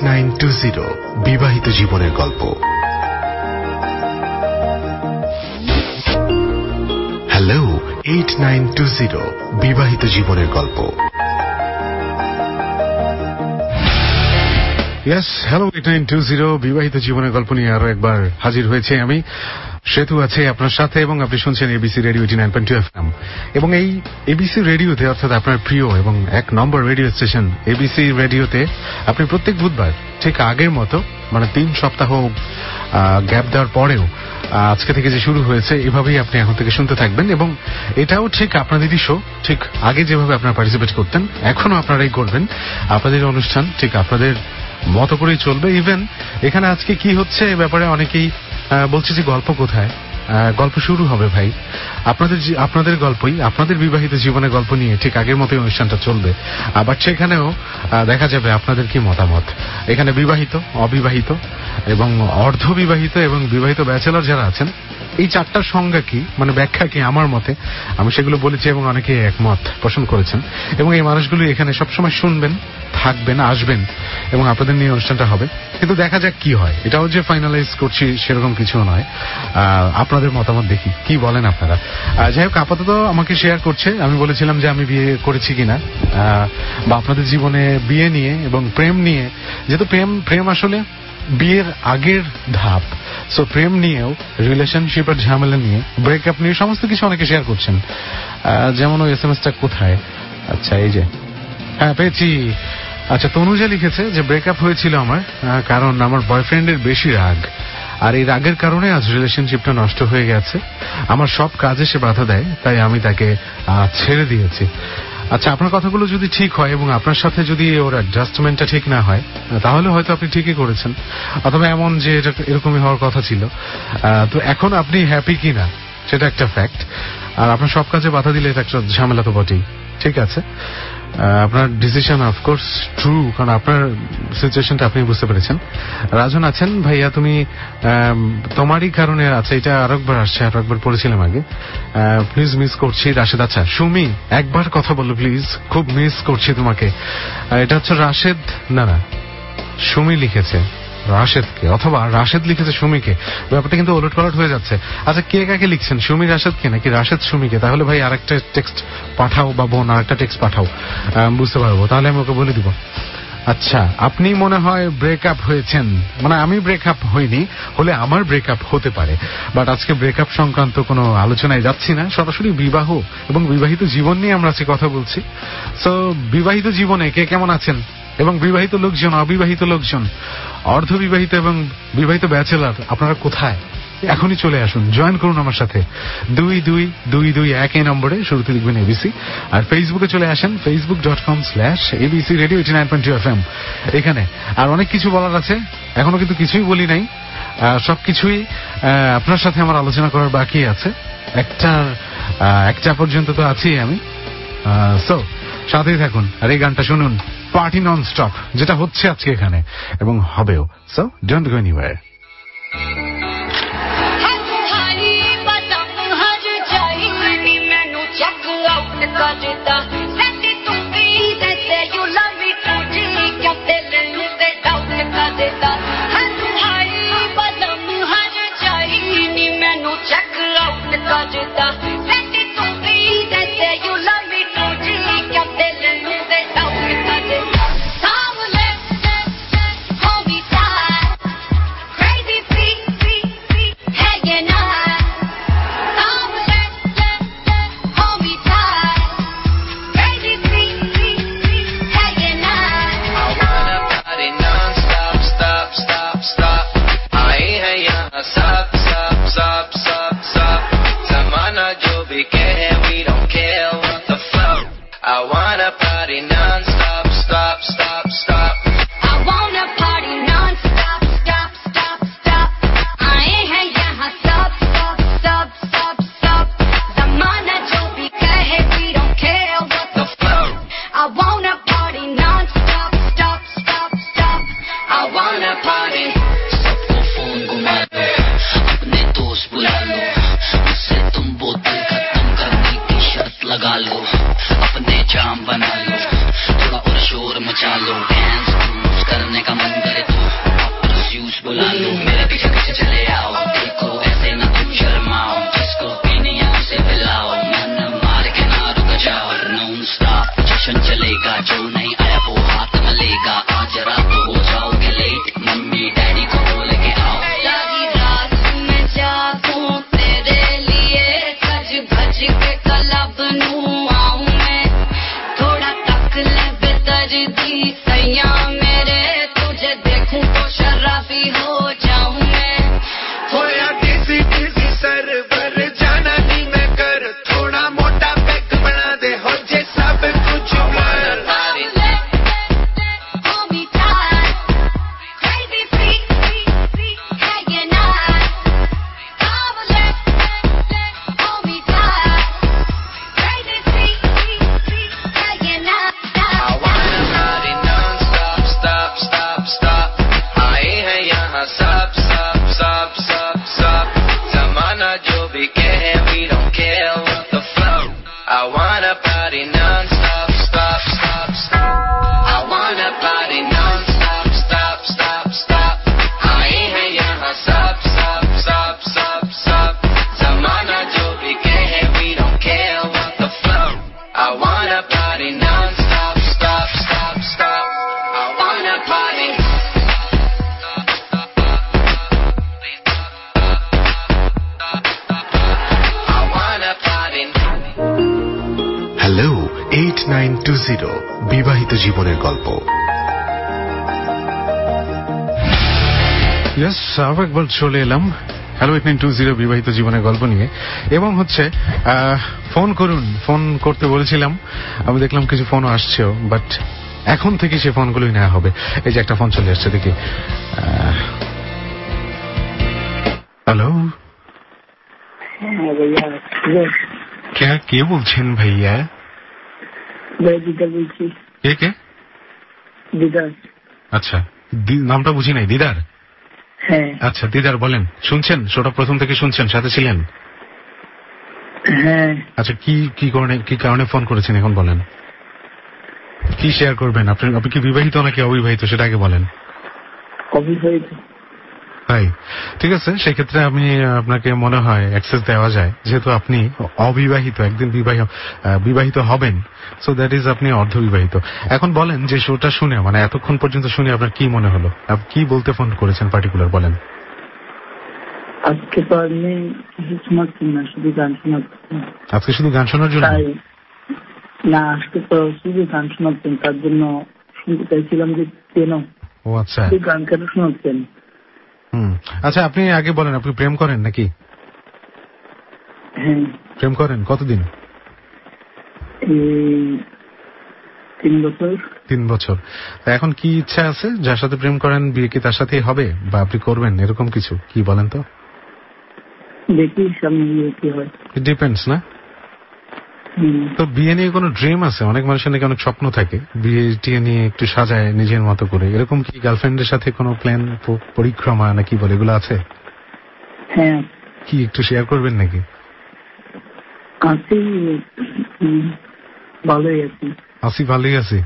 Nine two zero বিবাহিত জীবনের গল্প। Hello eight nine two zero বিবাহিত জীবনের গল্প। Yes, hello eight nine two zero বিবাহিত জীবনের গল্প নিয়ে আরো একবার হাজির হয়েছে আমি। সেতু আছে আপনার সাথে এবং আপনি শুনছেন ABC radio eighty nine point two F M. এবং এই এবিসি রেডিওতে, অর্থাৎ আপনার প্রিয় এবং এক নম্বর রেডিও স্টেশন এবিসি রেডিওতে আপনি প্রত্যেক বুধবার ঠিক আগের মতো, মানে তিন সপ্তাহ গ্যাপ দেওয়ার পরেও আজকে থেকে যে শুরু হয়েছে, এভাবেই আপনি এখন থেকে শুনতে থাকবেন। এবং এটাও ঠিক আপনাদেরই শো, ঠিক আগে যেভাবে আপনারা পার্টিসিপেট করতেন এখনো আপনারাই করবেন। আপনাদের অনুষ্ঠান ঠিক আপনাদের মতো করেই চলবে। ইভেন এখানে আজকে কি হচ্ছে এ ব্যাপারে অনেকেই বলছে যে গল্প কোথায়, গল্প শুরু হবে ভাই। আপনাদের আপনাদের গল্পই, আপনাদের বিবাহিত জীবনের গল্প নিয়ে ঠিক আগের মতোই অনুষ্ঠানটা চলবে। আবার সেখানেও দেখা যাবে আপনাদের কি মতামত। এখানে বিবাহিত, অবিবাহিত এবং অর্ধ বিবাহিত এবং বিবাহিত ব্যাচেলর যারা আছেন, এই চারটার সংজ্ঞা কি, মানে ব্যাখ্যা কি আমার মতে, আমি সেগুলো বলেছি এবং অনেকে একমত পোষণ করেছেন। এবং এই মানুষগুলো এখানে সবসময় শুনবেন, থাকবেন, আসবেন এবং আপনাদের নিয়ে অনুষ্ঠানটা হবে। কিন্তু দেখা যাক কি হয়। এটাও যে ফাইনালাইজ করছি সেরকম কিছু নয়। আপনাদের মতামত দেখি কি বলেন আপনারা। যাই হোক, আপাতত আমাকে শেয়ার করছে। আমি বলেছিলাম যে আমি বিয়ে করেছি কিনা, বা আপনাদের জীবনে বিয়ে নিয়ে এবং প্রেম নিয়ে, যেহেতু প্রেম প্রেম আসলে বিয়ের আগের ধাপ, সো প্রেম নিয়েও, রিলেশনশিপ আর ঝামেলা নিয়ে, ব্রেকআপ নিয়ে সমস্ত কিছু অনেকে শেয়ার করছেন। যেমন ওই এস এম এসটা কোথায়, আচ্ছা এই যে, হ্যাঁ পেয়েছি। আচ্ছা, তনুজা লিখেছে যে ব্রেকআপ হয়েছিল আমার, কারণ আমার বয়ফ্রেন্ডের বেশি রাগ, আর এই রাগের কারণে আজ রিলেশনশিপটা নষ্ট হয়ে গেছে। আমার সব কাজে সে বাধা দেয়, তাই আমি তাকে ছেড়ে দিয়েছি। আচ্ছা, আপনার কথাগুলো যদি ঠিক হয় এবং আপনার সাথে যদি ওর অ্যাডজাস্টমেন্টটা ঠিক না হয়, তাহলে হয়তো আপনি ঠিকই করেছেন, অথবা এমন যে এটা এরকমই হওয়ার কথা ছিল। তো এখন আপনি হ্যাপি কিনা সেটা একটা ফ্যাক্ট, আর আপনার সব কাজে বাধা দিলে এটা একটা ঝামেলা তো বটেই। ঠিক আছে, আপনার ডিসিশন অফকোর্স ট্রু, কারণ আপনার সিচুয়েশনটা আপনি বুঝতে পেরেছেন। রাজন আছেন, ভাইয়া তুমি তোমারই কারণে আছে, এটা আরেকবার আসছে, আরো একবার পড়েছিলাম আগে, প্লিজ মিস করছি। রাশেদ, আচ্ছা সুমি একবার কথা বলো প্লিজ, খুব মিস করছি তোমাকে। এটা হচ্ছে রাশেদ, না না সুমি লিখেছে রাশেদকে, অথবা রাশেদ লিখেছে সুমিকে, ব্যাপারটা কিন্তু ওলট পালট হয়ে যাচ্ছে। আচ্ছা, কে কাকে লিখছেন, সুমি রাশেদকে নাকি রাশেদ সুমিকে? তাহলে ভাই আরেকটা টেক্সট পাঠাও, বা বোন আরেকটা টেক্সট পাঠাও, বুঝতে পারবো, তাহলে আমি ওকে বলে দিব। আচ্ছা, আপনি মনে হয় ব্রেকআপ হয়েছেন, মানে আমি ব্রেকআপ হইনি, হলে আমার ব্রেকআপ হতে পারে, বাট আজকে ব্রেকআপ সংক্রান্ত কোনো আলোচনায় যাচ্ছি না, সরাসরি বিবাহ এবং বিবাহিত জীবন নিয়ে আমরা আজকে কথা বলছি। সো বিবাহিত জীবনে কে কেমন আছেন, এবং বিবাহিত লোকজন, অবিবাহিত লোকজন, অর্ধ বিবাহিত এবং বিবাহিত ব্যাচেলার, আপনারা কোথায়? এখনই চলে আসুন, জয়েন করুন আমার সাথে। দুই দুই দুই দুই এক এই নম্বরে শুরুতে লিখবেন এবিসি, আর ফেসবুকে চলে আসেন, Facebook dot com slash ABC radio eighty nine point two F M. এখানে আর অনেক কিছু বলার আছে, এখনো কিন্তু কিছুই বলি নাই, সবকিছুই আপনার সাথে আমার আলোচনা করার বাকি আছে। একটা একটা পর্যন্ত তো আছি আমি, সো সাথেই থাকুন আর এই গানটা শুনুন, পার্টি নন স্টপ, যেটা হচ্ছে আজকে এখানে এবং হবেও। So don't go anywhere. लगा लो, अपने जाम बना लो, थोड़ा और शोर मचा लो, डांस करने का मन करे तो जूस बुला लो मेरे पीछे पीछे चले आओ देखो ऐसे ना कुछ शर्माओ जिसको पीनी है उसे पिलाओ मन मार के ना रुक जाओ नॉन स्टॉप जश्न चलेगा जो नहीं आया वो हाथ मलेगा आज रात हो जाओगे लेट मम्मी डैडी को बोल के आओ सारी रात में जागूं तेरे लिए सज भज के क्लब नू आऊं मैं थोड़ा तक ले बेदर्दी सैया मेरे तुझे देखूं तो शराबी हो जाऊं मैं होया किसी किसी सरवर जाना नहीं मैं कर थोड़ा मोटा पैक बना दे हो जे सब कुछ कर বিবাহিত জীবনের গল্প। ইয়েস, আরেকবার চলে এলাম hello eight nine two zero বিবাহিত জীবনের গল্প নিয়ে। এবং হচ্ছে ফোন করুন, ফোন করতে বলেছিলাম, আমি দেখলাম কিছু ফোনও আসছেও, বাট এখন থেকে সে ফোনগুলোই নেওয়া হবে। এই যে একটা ফোন চলে আসছে, দেখি। হ্যালো, কে বলছেন ভাইয়া? বলছি। কে কে? দিদার। আচ্ছা, নামটা বুঝি নাই। দিদার? হ্যাঁ। আচ্ছা দিদার, বলেন। শুনছেন শোটা? প্রথম থেকে শুনছেন? সাথে ছিলেন? হ্যাঁ। আচ্ছা, কি কি কারণে কি কারণে ফোন করেছেন এখন বলেন। কি শেয়ার করবেন? আপনি আপনি কি বিবাহিত নাকি অবিবাহিত সেটা আগে বলেন। অবিবাহিত। তাই, ঠিক আছে। সেক্ষেত্রে আমি আপনাকে মনে হয় অ্যাক্সেস দেওয়া যায়, যেহেতু আপনি অবিবাহিত, একদিন বিবাহিত হবেন, সো দ্যাট ইজ আপনি অর্ধবিবাহিত। এখন বলেন যে শোটা শুনে, মানে এতক্ষণ পর্যন্ত শুনে আপনার কি মনে হলো? আপনি কি বলতে ফোন করেছেন পার্টিকুলার বলেন। আজকে তো আমি কিছু শোনাচ্ছি না, শুধু গান শোনাচ্ছি। আজকে শুধু গান শোনার জন্য? না, আজকে তো শুধু গান শোনাচ্ছেন, তার জন্য শুনতে চাইছিলাম যে কেন। ও আচ্ছা, গান কেন শোনাচ্ছেন? হুম, আচ্ছা আপনি আগে বলেন, আপনি প্রেম করেন নাকি? হ্যাঁ। প্রেম করেন কতদিন? তিন বছর। তিন বছর। এখন কি ইচ্ছা আছে? যার সাথে প্রেম করেন বিয়ে কি তার সাথেই হবে, বা আপনি করবেন এরকম কিছু কি বলেন তো? দেখি সামনে বিয়ে কি হয়। ইট ডিপেন্ডস না? তো বিয়ে নিয়ে কোনো ড্রিম আছে? অনেক মানুষের নাকি অনেক স্বপ্ন থাকে, বিয়ে টিয়ে নিয়ে একটু সাজায় নিজের মতো করে, এরকম কি গার্লফ্রেন্ডের সাথে কোনো প্ল্যান, পরিক্রমা নাকি বলে এগুলো আছে? হ্যাঁ। কি একটু শেয়ার করবেন নাকি? আছি, ভালোই আছি। আছি, ভালোই আছি।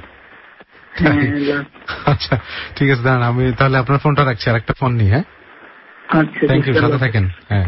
আচ্ছা ঠিক আছে, দাঁড়ান আমি তাহলে আপনার ফোনটা রাখছি, আর একটা ফোন নিই। হ্যাঁ, আচ্ছা, থ্যাংক ইউ, সাথে থাকেন। হ্যাঁ,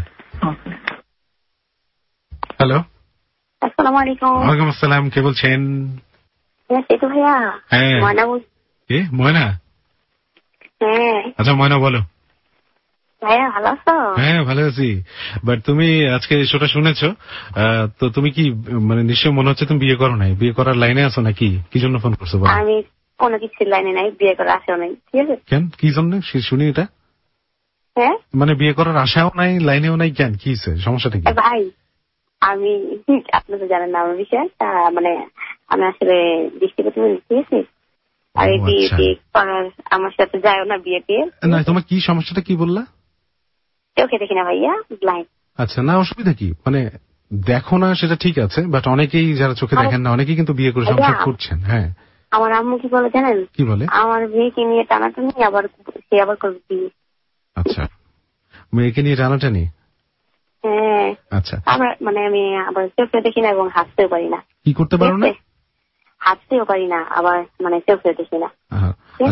হ্যালো। আসসালামু আলাইকুম। ওয়ালাইকুম আসসালাম, কে বলছেন? সেতু ভাইয়া। হ্যাঁ, ময়না বলছি। কে? ময়না? হ্যাঁ। আচ্ছা ময়না, বলো। ভাইয়া ভালো আছো? হ্যাঁ ভালো আছি, বাট তুমি আজকে শোটা শুনেছো তো তুমি কি, মানে নিশ্চয় মনে হচ্ছে তুমি বিয়ে করো নাই, বিয়ে করার লাইনে আছো নাকি? কি জন্য ফোন করছো? আমি কোনো কিছুর লাইনে নাই, বিয়ে করার আশাও নাই। ঠিক আছে, কেন, কি জন্য শুনি এটা? হ্যাঁ, মানে বিয়ে করার আশাও নাই, লাইনেও নাই, কেন, কি সমস্যাটা কি? ভাই আমি, আপনি তো জানেন না আমার বিষয়, মানে আমি আসলে দৃষ্টি প্রতিবন্ধী। ঠিক আছে, আর এই বিয়ে টিয়ে করার আমার সাথে যায়ও না, বিয়ে টিয়ে। না, তোমার কি সমস্যাটা কি বললা? চোখে দেখি না ভাইয়া, ব্লাইন্ড। আচ্ছা, না অসুবিধা কি, মানে দেখো না সেটা ঠিক আছে, বাট অনেকেই যারা চোখে দেখেন না, অনেকেই কিন্তু বিয়ে করে সংসার করছেন। হ্যাঁ, আমার আম্মু কি বলে জানেন? কি বলে? আমার মেয়েকে নিয়ে টানাটানি, আবার সে আবার করবে বিয়ে। আচ্ছা, মেয়েকে নিয়ে টানাটানি? হ্যাঁ। আচ্ছা, আমার মানে আমি আবার চোখে দেখি না এবং হাসতেও পারি না। কি করতে পারো না? হাসতেও পারি না, আবার মানে চোখে দেখি না। আচ্ছা,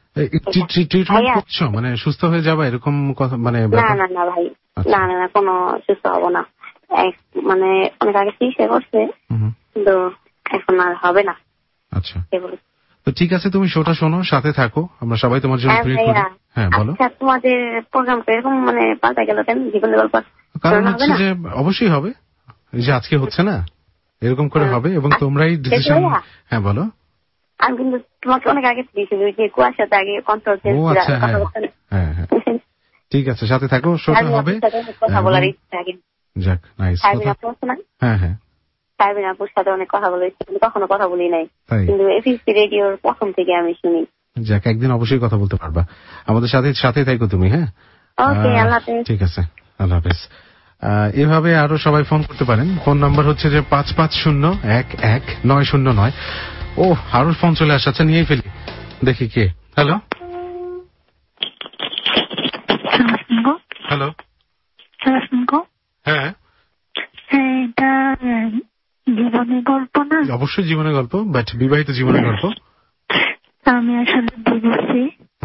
ট্রিটমেন্ট করছো মানে সুস্থ হয়ে যাবে এরকম কথা মানে? না না না ভাই, না না না কোনো সুস্থ হবো না, মানে অনেক আগে চিকিৎসা করছে কিন্তু এখন আর হবে না। আচ্ছা তো ঠিক আছে, তুমি শোটা শোনো, সাথে থাকো, আমরা সবাই তোমার জন্য প্রে করি। হ্যাঁ বলো। আচ্ছা তোমাদের প্রোগ্রামটা এরকম মানে পাল্টা গেল কেন? জীবনের গল্প কারণ হচ্ছে যে অবশ্যই হবে, এই যে আজকে হচ্ছে না এরকম করে হবে এবং তোমরাই ডিসিশন। হ্যাঁ বলো। আমি কিন্তু তোমাকে অনেক আগে দিয়েছি যে কুয়াশাতে আগে কন্ট্রোল চেঞ্জ করে কথা বলতে। হ্যাঁ হ্যাঁ ঠিক আছে, সাথে থাকো, শোটা হবে। কথা বলার ইচ্ছা আগে। যাক নাইস। হ্যাঁ হ্যাঁ সাইবিন আপুর সাথে অনেক কথা বলেছি কিন্তু কখনো কথা বলি নাই, কিন্তু এফএসসি রেডিওর প্রথম থেকে আমি শুনি। যাক একদিন অবশ্যই কথা বলতে পারবা আমাদের সাথে, সাথে থাকো তুমি। হ্যাঁ ওকে, আল্লাহ হাফেজ। ঠিক আছে, আল্লাহ হাফেজ। এভাবে আরো সবাই ফোন করতে পারেন, ফোন নাম্বার হচ্ছে যে পাঁচ পাঁচ শূন্য এক এক নয় শূন্য নয়। ও আরো ফোন চলে আসছে, আচ্ছা নিয়েই ফেলি, দেখি কে। হ্যালো হ্যালো হ্যাঁ এটা জীবনের গল্প না? অবশ্যই জীবনের গল্প, বাট বিবাহিত জীবনের গল্প। আমি আসলে ডিভোর্সি।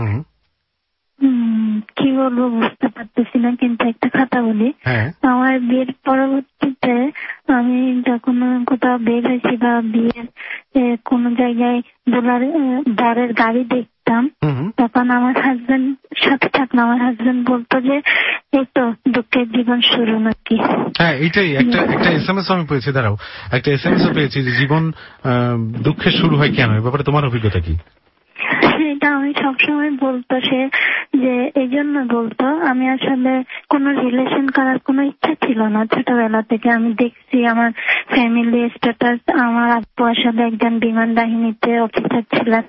কি বলবো বুঝতে পারতেছি না, কিন্তু একটা কথা বলি। আমার বিয়ের পরবর্তীতে আমি যখন কোথাও বের হয়েছি বা বিয়ের কোনো জায়গায় বরের গাড়ি দেখতাম, তখন আমার হাজবেন্ড সাথে থাকলে আমার হাজবেন্ড বলতো যে এই তো দুঃখের জীবন শুরু নাকি। হ্যাঁ এইটাই একটা একটা এসএমএস আমি পেয়েছি, দাঁড়াও একটা এসএমএস পেয়েছি যে জীবন দুঃখের শুরু হয় কেন, এই ব্যাপারে তোমার অভিজ্ঞতা কি? এটা আমি সবসময় বলতো সে, যে এই জন্য বলতো আমি আসলে কোনো রিলেশন করার কোনো ইচ্ছা ছিল না ছোটবেলা থেকে। আমি দেখছি আমার ফ্যামিলি স্ট্যাটাস, আমার আব্বু আসলে একজন বিমান বাহিনীতে অফিসার ছিলেন,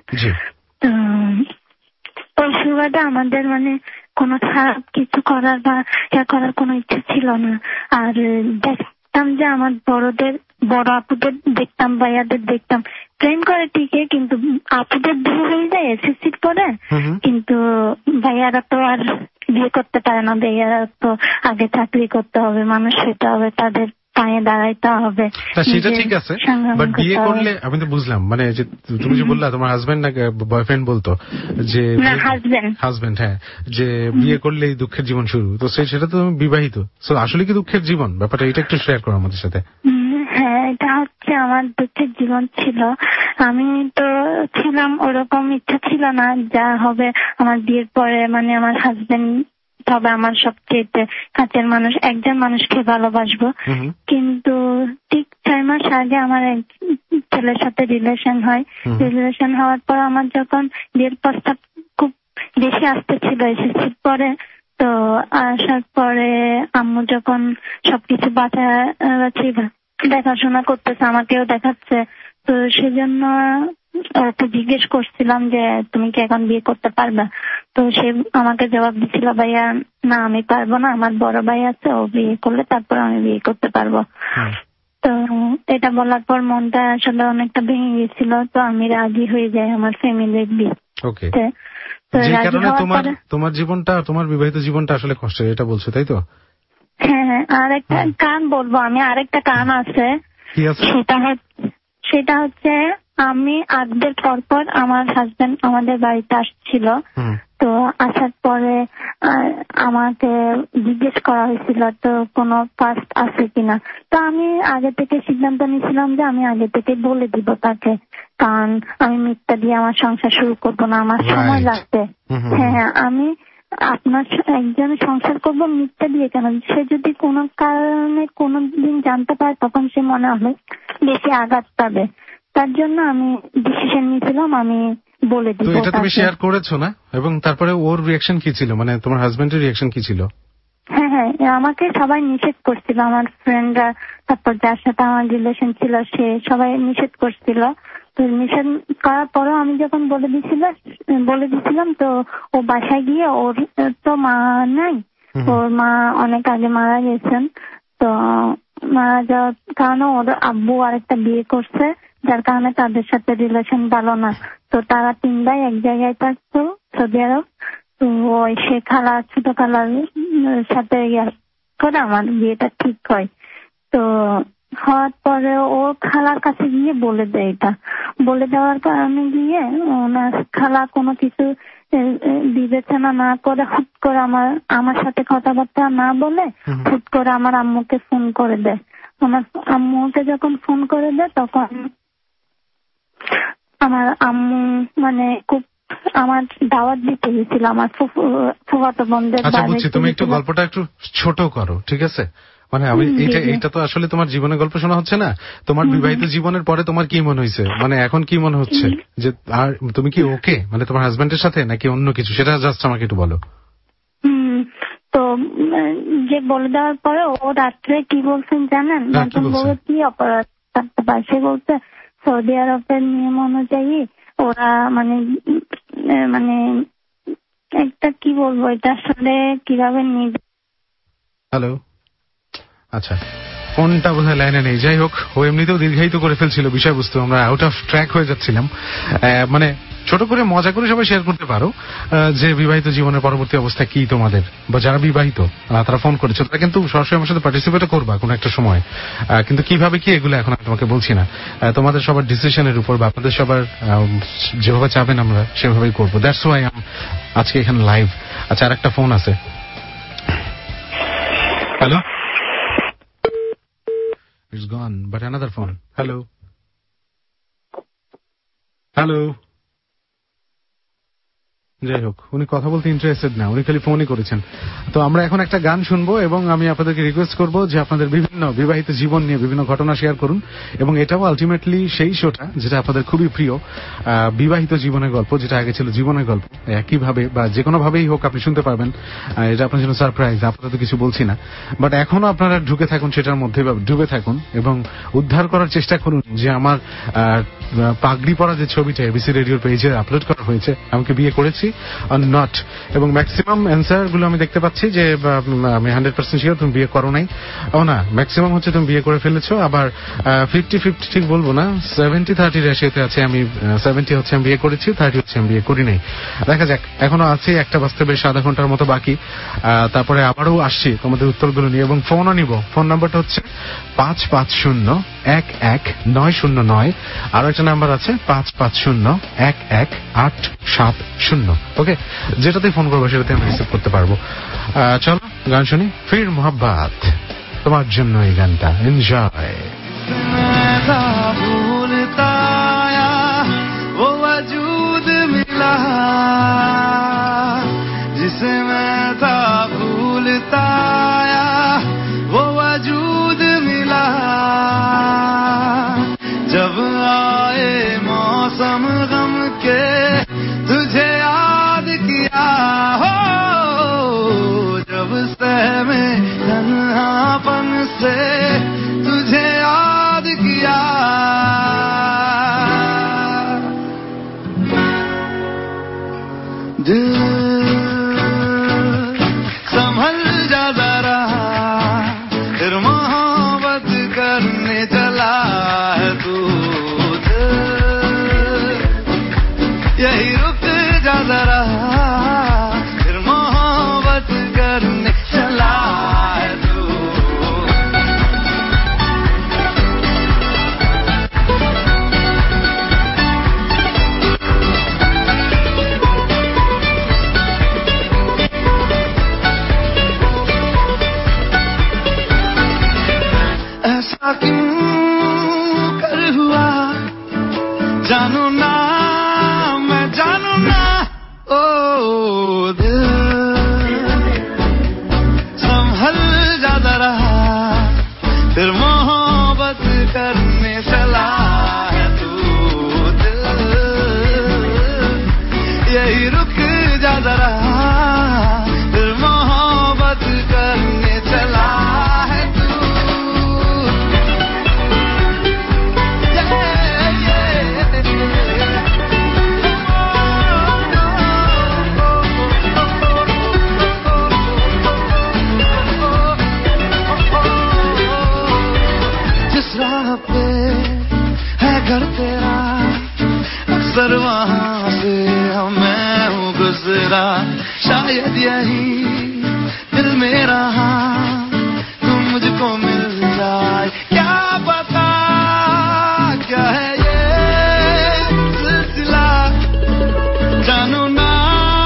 ওই সুবাদে আমাদের মানে কোনো খারাপ কিছু করার বা ইয়া করার কোনো ইচ্ছা ছিল না। আর দেখতাম যে আমার বড়দের বড় আপুদের দেখতাম, ভাইয়াদের দেখতাম প্রেম করে ঠিকই, কিন্তু আপুদের বিয়ে হয়ে যায় এসএসসির পরে, কিন্তু ভাইয়ারা তো আর বিয়ে করতে পারে না, ভাইয়ারা তো আগে চাকরি করতে হবে, মানুষ হতে হবে, তাদের পায়ে দাঁড়াইতে হবে। সেটা ঠিক আছে, বাট বিয়ে করলে আমি তো বুঝলাম, মানে যে তুমি যে বললা তোমার হাজবেন্ড না বয়ফ্রেন্ড বলতো যে হাজবেন্ড, হ্যাঁ যে বিয়ে করলেই দুঃখের জীবন শুরু, তো সেটা তো তুমি বিবাহিত, তো আসলে কি দুঃখের জীবন ব্যাপারটা এটা একটু শেয়ার করো আমাদের সাথে। হ্যাঁ এটা হচ্ছে আমার দুঃখের জীবন ছিল। আমি তো ছিলাম, ওরকম ইচ্ছা ছিল না যা হবে আমার বিয়ের পরে, মানে আমার হাজবেন্ড তবে আমার সবচেয়ে কাছের মানুষ, একজন মানুষকে ভালোবাসবো। কিন্তু ঠিক ছয় মাস আগে আমার এক ছেলের সাথে রিলেশন হয়। রিলেশন হওয়ার পর আমার যখন বিয়ের প্রস্তাব খুব বেশি আসতেছিল এসেছি পরে, তো আসার পরে আম্মু যখন সবকিছু বাঁচাবাছি দেখাশোনা করতেছে, আমাকেও দেখাচ্ছে, তো সেজন্য ওকে জিজ্ঞেস করছিলাম যে তুমি কি এখন বিয়ে করতে পারবে? তো সে আমাকে জবাব দিচ্ছিল, ভাইয়া না আমি পারবো না, আমার বড় ভাই আছে, ও বিয়ে করলে তারপর আমি বিয়ে করতে পারবো। তো এটা বলার পর মনটা আসলে অনেকটা ভেঙে গেছিল, তো আমি রাজি হয়ে যাই আমার ফ্যামিলির বিয়েতে। যে কারণে তোমার তোমার জীবনটা, তোমার বিবাহিত জীবনটা আসলে কষ্টের, এটা বলছো তাই তো? হ্যাঁ হ্যাঁ, আর একটা কারণ বলবো আমি, আরেকটা কারণ আছে, সেটা সেটা হচ্ছে আমি আগদের পর পর আমার হাজবেন্ড আমাদের বাড়িতে আসছিল, তো আসার পরে আমাকে জিজ্ঞেস করা হয়েছিল তো কোনো পাস্ট আছে কিনা, তো আমি আগে থেকে সিদ্ধান্ত নিয়েছিলাম যে আমি আগে থেকে বলে দিব তাকে, কারণ আমি মিথ্যা দিয়ে আমার সংসার শুরু করবো না, আমার সময় লাগবে। হ্যাঁ হ্যাঁ, আমি আপনার একজন সংসার করবো মিথ্যা দিয়ে কেন, সে যদি কোনো কারণে কোনো দিন জানতে পারে তখন সে মনে হবে বেশি আঘাত পাবে, তার জন্য আমি ডিসিশন নিয়েছিলাম আমি বলে দিব। তো এটা তুমি শেয়ার করেছো না, এবং তারপরে ওর রিঅ্যাকশন কি ছিল, মানে তোমার হাজবেন্ডের রিঅ্যাকশন কি ছিল? হ্যাঁ হ্যাঁ, আমাকে সবাই নিষেধ করছিল, আমার ফ্রেন্ডরা, তারপর যার সাথে আমার রিলেশন ছিল সে সবাই নিষেধ করছিল। তো নিষেধ করার পরও আমি যখন বলে দিছিলাম বলে দিছিলাম তো ও বাসায় গিয়ে, ওর তো মা নাই, ওর মা অনেক আগে মারা গেছেন, তো মারা যাওয়ার কারণে ওর আব্বু আরেকটা বিয়ে করছে, যার কারণে তাদের সাথে রিলেশন ভালো না, তো তারা তিন ভাই এক জায়গায় থাকতো সৌদি আরব, তো ওই সে খালা ছোট খালার সাথে করে আমার বিয়েটা ঠিক হয়। তো হওয়ার পরে ও খালার কাছে গিয়ে বলে দেয়, এটা বলে দেওয়ার কারণে গিয়ে ওনার খালা কোনো কিছু বিবেচনা না করে হুট করে আমার আমার সাথে কথাবার্তা না বলে হুট করে আমার আম্মুকে ফোন করে দেয়। আমার আম্মুকে যখন ফোন করে দেয় তখন আমার আম্মু মানে খুব আমার দাওয়াত দিতে গেছিল আমার ফুফাতো বোনদের। আচ্ছা বুঝছি, তুমি একটু গল্পটা একটু ছোট করো, ঠিক আছে? মানে আমি এটা এটা তো আসলে তোমার জীবনের গল্প শোনা হচ্ছে না, তোমার বিবাহিত জীবনের পরে তোমার কি মনে হয়েছে, মানে এখন কি মনে হচ্ছে যে আর তুমি কি ওকে মানে তোমার হাজবেন্ডের সাথে নাকি অন্য কিছু, সেটা জাস্ট আমাকে একটু বলো। হুম, তো যে বলে দেওয়ার পরে ও রাত্রে কি বলছেন জানেন? কি অপরাধ থাকতে পারে সে বলছে সৌদি আরবের নিয়ম অনুযায়ী ওরা মানে মানে একটা কি বলবো এটা আসলে কিভাবে নিবে। হ্যালো, আচ্ছা ফোনটা বোধহয় লাইনে নেই। যাই হোক, ও এমনিতেও দীর্ঘায়িত করে ফেলছিল বিষয়বস্তু, আমরা আউট অফ ট্র্যাক হয়ে যাচ্ছিলাম। মানে ছোট করে মজা করে সবাই শেয়ার করতে পারো যে বিবাহিত জীবনের পরবর্তী অবস্থা কি তোমাদের, বা যারা বিবাহিত তারা ফোন করেছো তারা কিন্তু সরাসরি আমার সাথে পার্টিসিপেটও করবা কোনো একটা সময়, কিন্তু কিভাবে কি এগুলো এখন আমি তোমাকে বলছি না। তোমাদের সবার ডিসিশনের উপর বা আপনাদের সবার যেভাবে চাবেন আমরা সেভাবেই করবো। দ্যাটস ওয়াই আজকে এখানে লাইভ। আচ্ছা, আর একটা ফোন আছে। Hello, it's gone but another phone. Hello, hello. যাই হোক, উনি কথা বলতে ইন্টারেস্টেড না, উনি খালি ফোনই করেছেন। তো আমরা এখন একটা গান শুনবো এবং আমি আপনাদেরকে রিকোয়েস্ট করবো যে আপনাদের বিভিন্ন বিবাহিত জীবন নিয়ে বিভিন্ন ঘটনা শেয়ার করুন, এবং এটাও আলটিমেটলি সেই শোটা যেটা আপনাদের খুবই প্রিয়, বিবাহিত জীবনের গল্প, যেটা আগে ছিল জীবনের গল্প। একইভাবে বা যে কোনো ভাবেই হোক আপনি শুনতে পারবেন, এটা আপনার জন্য সারপ্রাইজ, আপনারা তো কিছু বলছি না, বাট এখনো আপনারা ঢুকে থাকুন সেটার মধ্যে বা ডুবে থাকুন এবং উদ্ধার করার চেষ্টা করুন যে আমার পাগড়ি পরা যে ছবিটা এবিসি রেডিওর পেজে আপলোড করা হয়েছে, আমাকে বিয়ে করেছি আর নট, এবং ম্যাক্সিমাম অ্যান্সার গুলো আমি দেখতে পাচ্ছি যে আমি হান্ড্রেড পার্সেন্ট শিওর তুমি বিয়ে করো নাই। ও না, ম্যাক্সিমাম হচ্ছে তুমি বিয়ে করে ফেলেছো। আবার ফিফটি ফিফটি ঠিক বলবো না, সেভেন্টি থার্টি রেশিওতে আছে, আমি সেভেন্টি হচ্ছে আমি বিয়ে করেছি, থার্টি হচ্ছে আমি বিয়ে করি নাই। দেখা যাক, এখনো আছে একটা বাজতে বেশ আধা ঘন্টার মতো বাকি, তারপরে আবারও আসছি তোমাদের উত্তরগুলো নিয়ে এবং ফোনও নিব। ফোন নাম্বারটা হচ্ছে পাঁচ পাঁচ শূন্য এক এক নয় শূন্য নয়, আরো একটা নাম্বার আছে পাঁচ পাঁচ শূন্য এক এক আট সাত শূন্য। ওকে, যেটাতে ফোন করবো সেটাতে আমি রিসিভ করতে পারবো। চলো গান শুনি, ফির মোহাব্বত, তোমার জন্য এই গানটা, এনজয়। वो वजूद मिला जिसे मैं था भूलता आया, वो वजूद मिला जब आए मौसम गम के, तुझे याद किया हो, जब सहमे तन्हापन से तुझे याद किया, दिल संभल जा जरा, फिर मोहब्बत करने चला है तू, यही रुक जा जरा, फिर मोहब्बत करने चला है तू। ऐसा क्यों कर हुआ जानू ना, मैं जानू ना, ओ दिल संभल जाता रहा, फिर मोहब्बत करने चला है तू, दिल यही रुक जाता रहा, फिर मोहब्बत करने चला है तू। पे है घर तेरा, अक्सर वहाँ से मैं हूँ गुजरा, शायद यही दिल मेरा तुम मुझको मिल जाए, क्या पता क्या है ये सिलसिला, जानू ना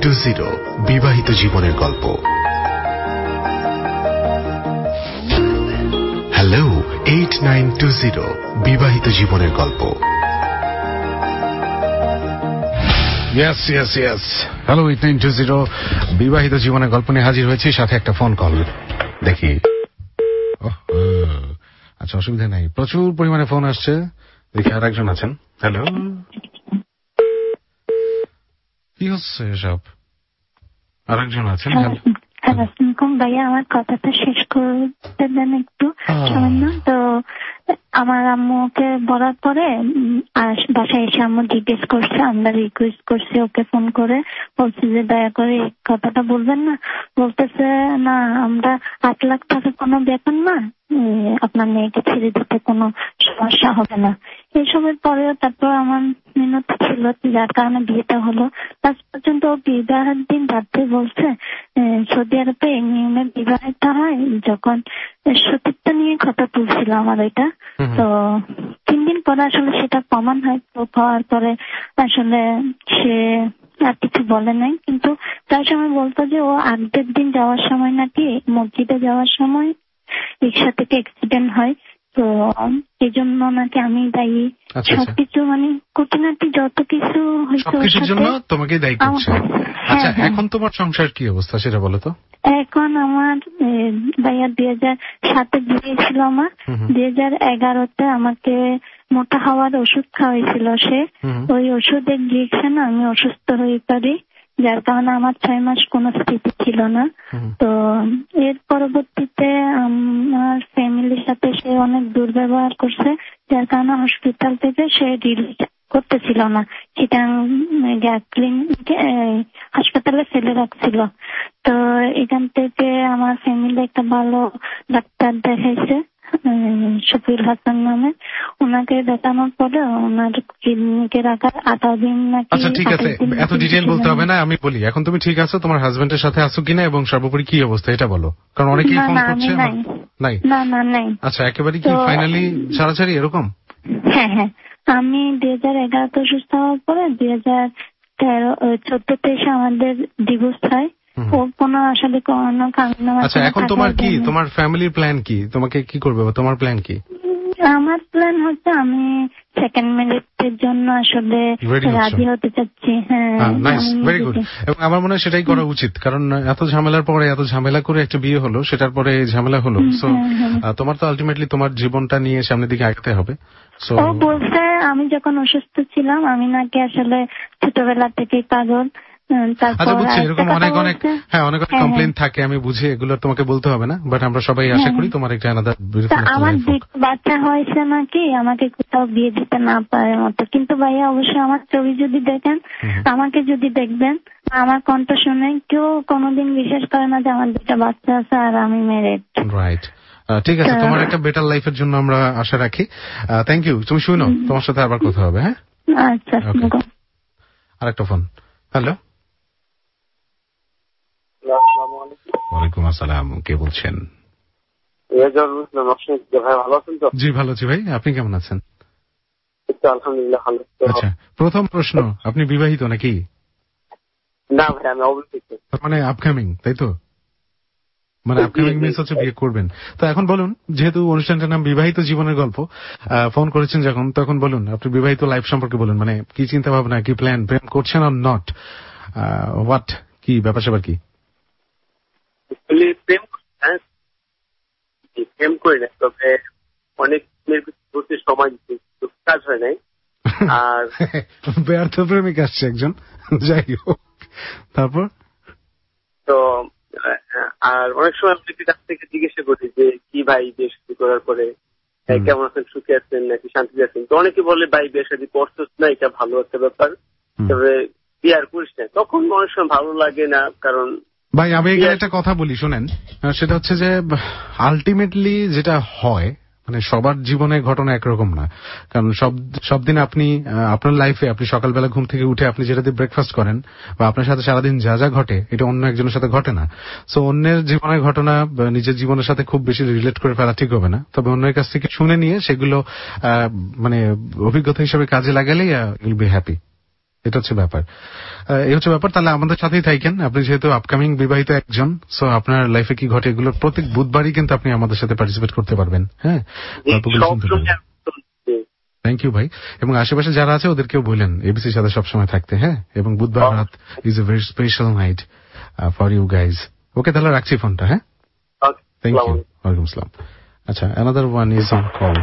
টু জিরো বিবাহিত জীবনের গল্প। Hello eight nine two zero বিবাহিত জীবনের গল্প। Yes yes yes hello eight nine two zero বিবাহিত জীবনের গল্প নিয়ে হাজির হয়েছি, সাথে একটা ফোন কল দেখি। আচ্ছা অসুবিধা নাই, প্রচুর পরিমাণে ফোন আসছে। দেখি আর একজন আছেন। হ্যালো, কি হচ্ছে এসব? আর একজন আছেন। ভাইয়া আমার কথাটা শেষ করতে দেন একটু সামান্য। তো আমার আম্মুকে বলার পরে বাসায় এসে আম্মু জিজ্ঞেস করছে, আমরা রিকোয়েস্ট করছি ওকে ফোন করে, বলছি যে দয়া করে কথাটা বলবেন না। বলতেছে না, আমরা আট লাখ টাকা কোনো ব্যাপার না, আপনার মেয়েকে ছেড়ে দিতে কোনো সমস্যা হবে না। এইসবের পরেও তারপর আমার মিনতি ছিল, যার কারণে বিয়েটা হলো। লাস্ট পর্যন্ত ও বিবাহের দিন রাত্রে বলছে সৌদি আরবে এই নিয়মে বিবাহটা হয়, যখন সতীত্ব নিয়ে কথা তুলছিল আমার এটা। তো তিন দিন পরে আসলে সেটা প্রমাণ হয়, তো পাওয়ার পরে আসলে সে আর কিছু বলে নাই। কিন্তু তার সময় বলতো যে ও আগের দিন যাওয়ার সময় নাকি মসজিদে যাওয়ার সময় রিক্সা থেকে অ্যাক্সিডেন্ট হয়, তো এই জন্য নাকি আমি দায়ী। সবকিছু মানে খুঁটিনাটি যত কিছু সবকিছুর জন্য তোমাকে দায়ী করছে। আচ্ছা এখন তোমার সংসার কি অবস্থা সেটা বলো তো। এখন আমার ভাইয়া দুই হাজার সাতে বিয়ে ছিল আমার, দুই হাজার এগারোতে আমাকে মোটা হওয়ার ওষুধ খাওয়াইছিল সে। ওই ওষুধের ইনজেকশনে আমি অসুস্থ হয়ে পারি, যার কারণে আমার ছয় মাস কোনো স্থিতি ছিল না। তো এর পরবর্তীতে আমার ফ্যামিলির সাথে সে অনেক দুর্ব্যবহার করছে, যার কারণে হসপিটাল থেকে সে রিলিজ করতেছিল না, সেটা হাসপাতালে ফেলে রাখছিল। তো এখান থেকে আমার ফ্যামিলি একটা ভালো ডাক্তার দেখাইছে শফিউল হাসান নামে, ওনাকে দেখানোর পরে ওনার ক্লিনিকে রাখার আঠারো দিন নাকি। আচ্ছা ঠিক আছে, এত ডিটেইল বলতে হবে না, আমি বলি এখন তুমি ঠিক আছো, তোমার হাজবেন্ডের সাথে আছো কিনা এবং সর্বোপরি কি অবস্থা এটা বলো, কারণ অনেকেই ফোন করছে। নাই না না নাই। আচ্ছা একেবারে কি ফাইনালি ছাড়াছাড়ি এরকম? হ্যাঁ হ্যাঁ, আমি দুই হাজার এগারোতে অসুস্থ হওয়ার পরে দুই হাজার তেরো চোদ্দতে এসে আমাদের ডিভোর্স হয়। ও কোনো আসলে কোনো কারণ। আচ্ছা এখন তোমার কি, তোমার ফ্যামিলির প্ল্যান কি, তোমাকে কি করবে, তোমার প্ল্যান কি? আমার প্ল্যান হচ্ছে আমি সেকেন্ড ম্যারেজের জন্য আসলে রাজি হতে চাচ্ছি। হ্যাঁ নাইস, ভেরি গুড। এবং আমার মনে হয় সেটাই করা উচিত, কারণ এত ঝামেলার পরে এত ঝামেলা করে একটা বিয়ে হলো, সেটার পরে ঝামেলা হলো। সো তোমার তো আলটিমেটলি তোমার জীবনটা নিয়ে সামনের দিকে আগাতে হবে। ও বলছে আমি যখন অসুস্থ ছিলাম আমি নাকি আসলে ছোটবেলা থেকেই পাগল। আচ্ছা বুঝছি, এরকম অনেক অনেক হ্যাঁ অনেক অনেক কমপ্লেইন থাকে, আমি বুঝি, এগুলো তোমাকে বলতে হবে না, বাট আমরা সবাই আশা করি তোমার একটা আলাদা আমার বাচ্চা হয়েছে নাকি আমাকে কোথাও বিয়ে দিতে না পারে মতো। কিন্তু ভাইয়া অবশ্যই আমার ছবি যদি দেখেন, আমাকে যদি দেখবেন, আমার কণ্ঠ শুনে কেউ কোনোদিন বিশ্বাস করে না যে আমার দুটা বাচ্চা আছে আর আমি ম্যারিড। রাইট, ঠিক আছে, তোমার একটা বেটার লাইফের জন্য আমরা আশা রাখি। থ্যাংক ইউ, তুমি শুনো, তোমার সাথে আবার কথা হবে। হ্যাঁ আচ্ছা, আরেকটা ফোন। হ্যালো, ওয়ালাইকুম আসসালাম, কে বলছেন? জি ভালো আছি ভাই, আপনি কেমন আছেন? আলহামদুলিল্লাহ ভালো। আচ্ছা প্রথম প্রশ্ন, আপনি বিবাহিত নাকি? না ভাই আমি অবিবাহিত। মানে আপকামিং, তাই তো? মানে আপকামিং মিন্স হচ্ছে বিয়ে করবেন। তো এখন বলুন, যেহেতু অনুষ্ঠানটার নাম বিবাহিত জীবনের গল্প, ফোন করেছেন যখন, তখন বলুন আপনি বিবাহিত লাইফ সম্পর্কে বলুন, মানে কি চিন্তা ভাবনা, কি প্ল্যান, প্রেম করছেন আর নট, হোয়াট, কি ব্যাপার স্যাপার কি? প্রেম প্রেম করি না, তবে অনেক সময় কাজ হয় নাই। আর ব্যর্থ প্রেমিক আসছে একজন, যাই হোক, তারপর তো আর অনেক সময় আপনার কাছ থেকে জিজ্ঞাসা করি যে কি ভাই বিয়ে শাদী করার পরে কেমন আছেন, সুখে আছেন নাকি শান্তিতে আছেন। তো অনেকে বলে ভাই বিয়ে শাদী করছিস না, এটা ভালো একটা ব্যাপার, তবে বিয়ে আর করিস না। তখন অনেক সময় ভালো লাগে না, কারণ ভাই আমি এখানে একটা কথা বলি শোনেন, সেটা হচ্ছে যে আলটিমেটলি যেটা হয়, মানে সবার জীবনে ঘটনা একরকম না, কারণ সব সব দিন আপনি আপনার লাইফে আপনি সকালবেলা ঘুম থেকে উঠে আপনি যেটা দিয়ে ব্রেকফাস্ট করেন বা আপনার সাথে সারাদিন যা যা ঘটে, এটা অন্য একজনের সাথে ঘটে না। সো অন্যের জীবনের ঘটনা নিজের জীবনের সাথে খুব বেশি রিলেট করে ফেলা ঠিক হবে না, তবে অন্যের কাছ থেকে শুনে নিয়ে সেগুলো মানে অভিজ্ঞতা হিসেবে কাজে লাগালেই ইউল বি হ্যাপি। এটা হচ্ছে ব্যাপার। এই হচ্ছে ব্যাপার। তাহলে আমাদের সাথেই থাকেন, আপনি যেহেতু আপকামিং বিবাহিত একজন, সো আপনার লাইফে কি ঘটে এগুলো প্রত্যেক বুধবারই কিন্তু আপনি আমাদের সাথে পার্টিসিপেট করতে পারবেন। হ্যাঁ, গল্পগুলো শুনতে পারবেন। থ্যাংক ইউ ভাই। এবং আশেপাশে যারা আছে ওদেরকেও বললেন এবিসির সাথে সবসময় থাকতে। হ্যাঁ, এবং বুধবার রাত is a very special night for you guys. Okay, তাহলে রাখছি ফোনটা। হ্যাঁ, থ্যাংক ইউ। ওয়ালাইকুম আসসালাম। আচ্ছা, another one is on call.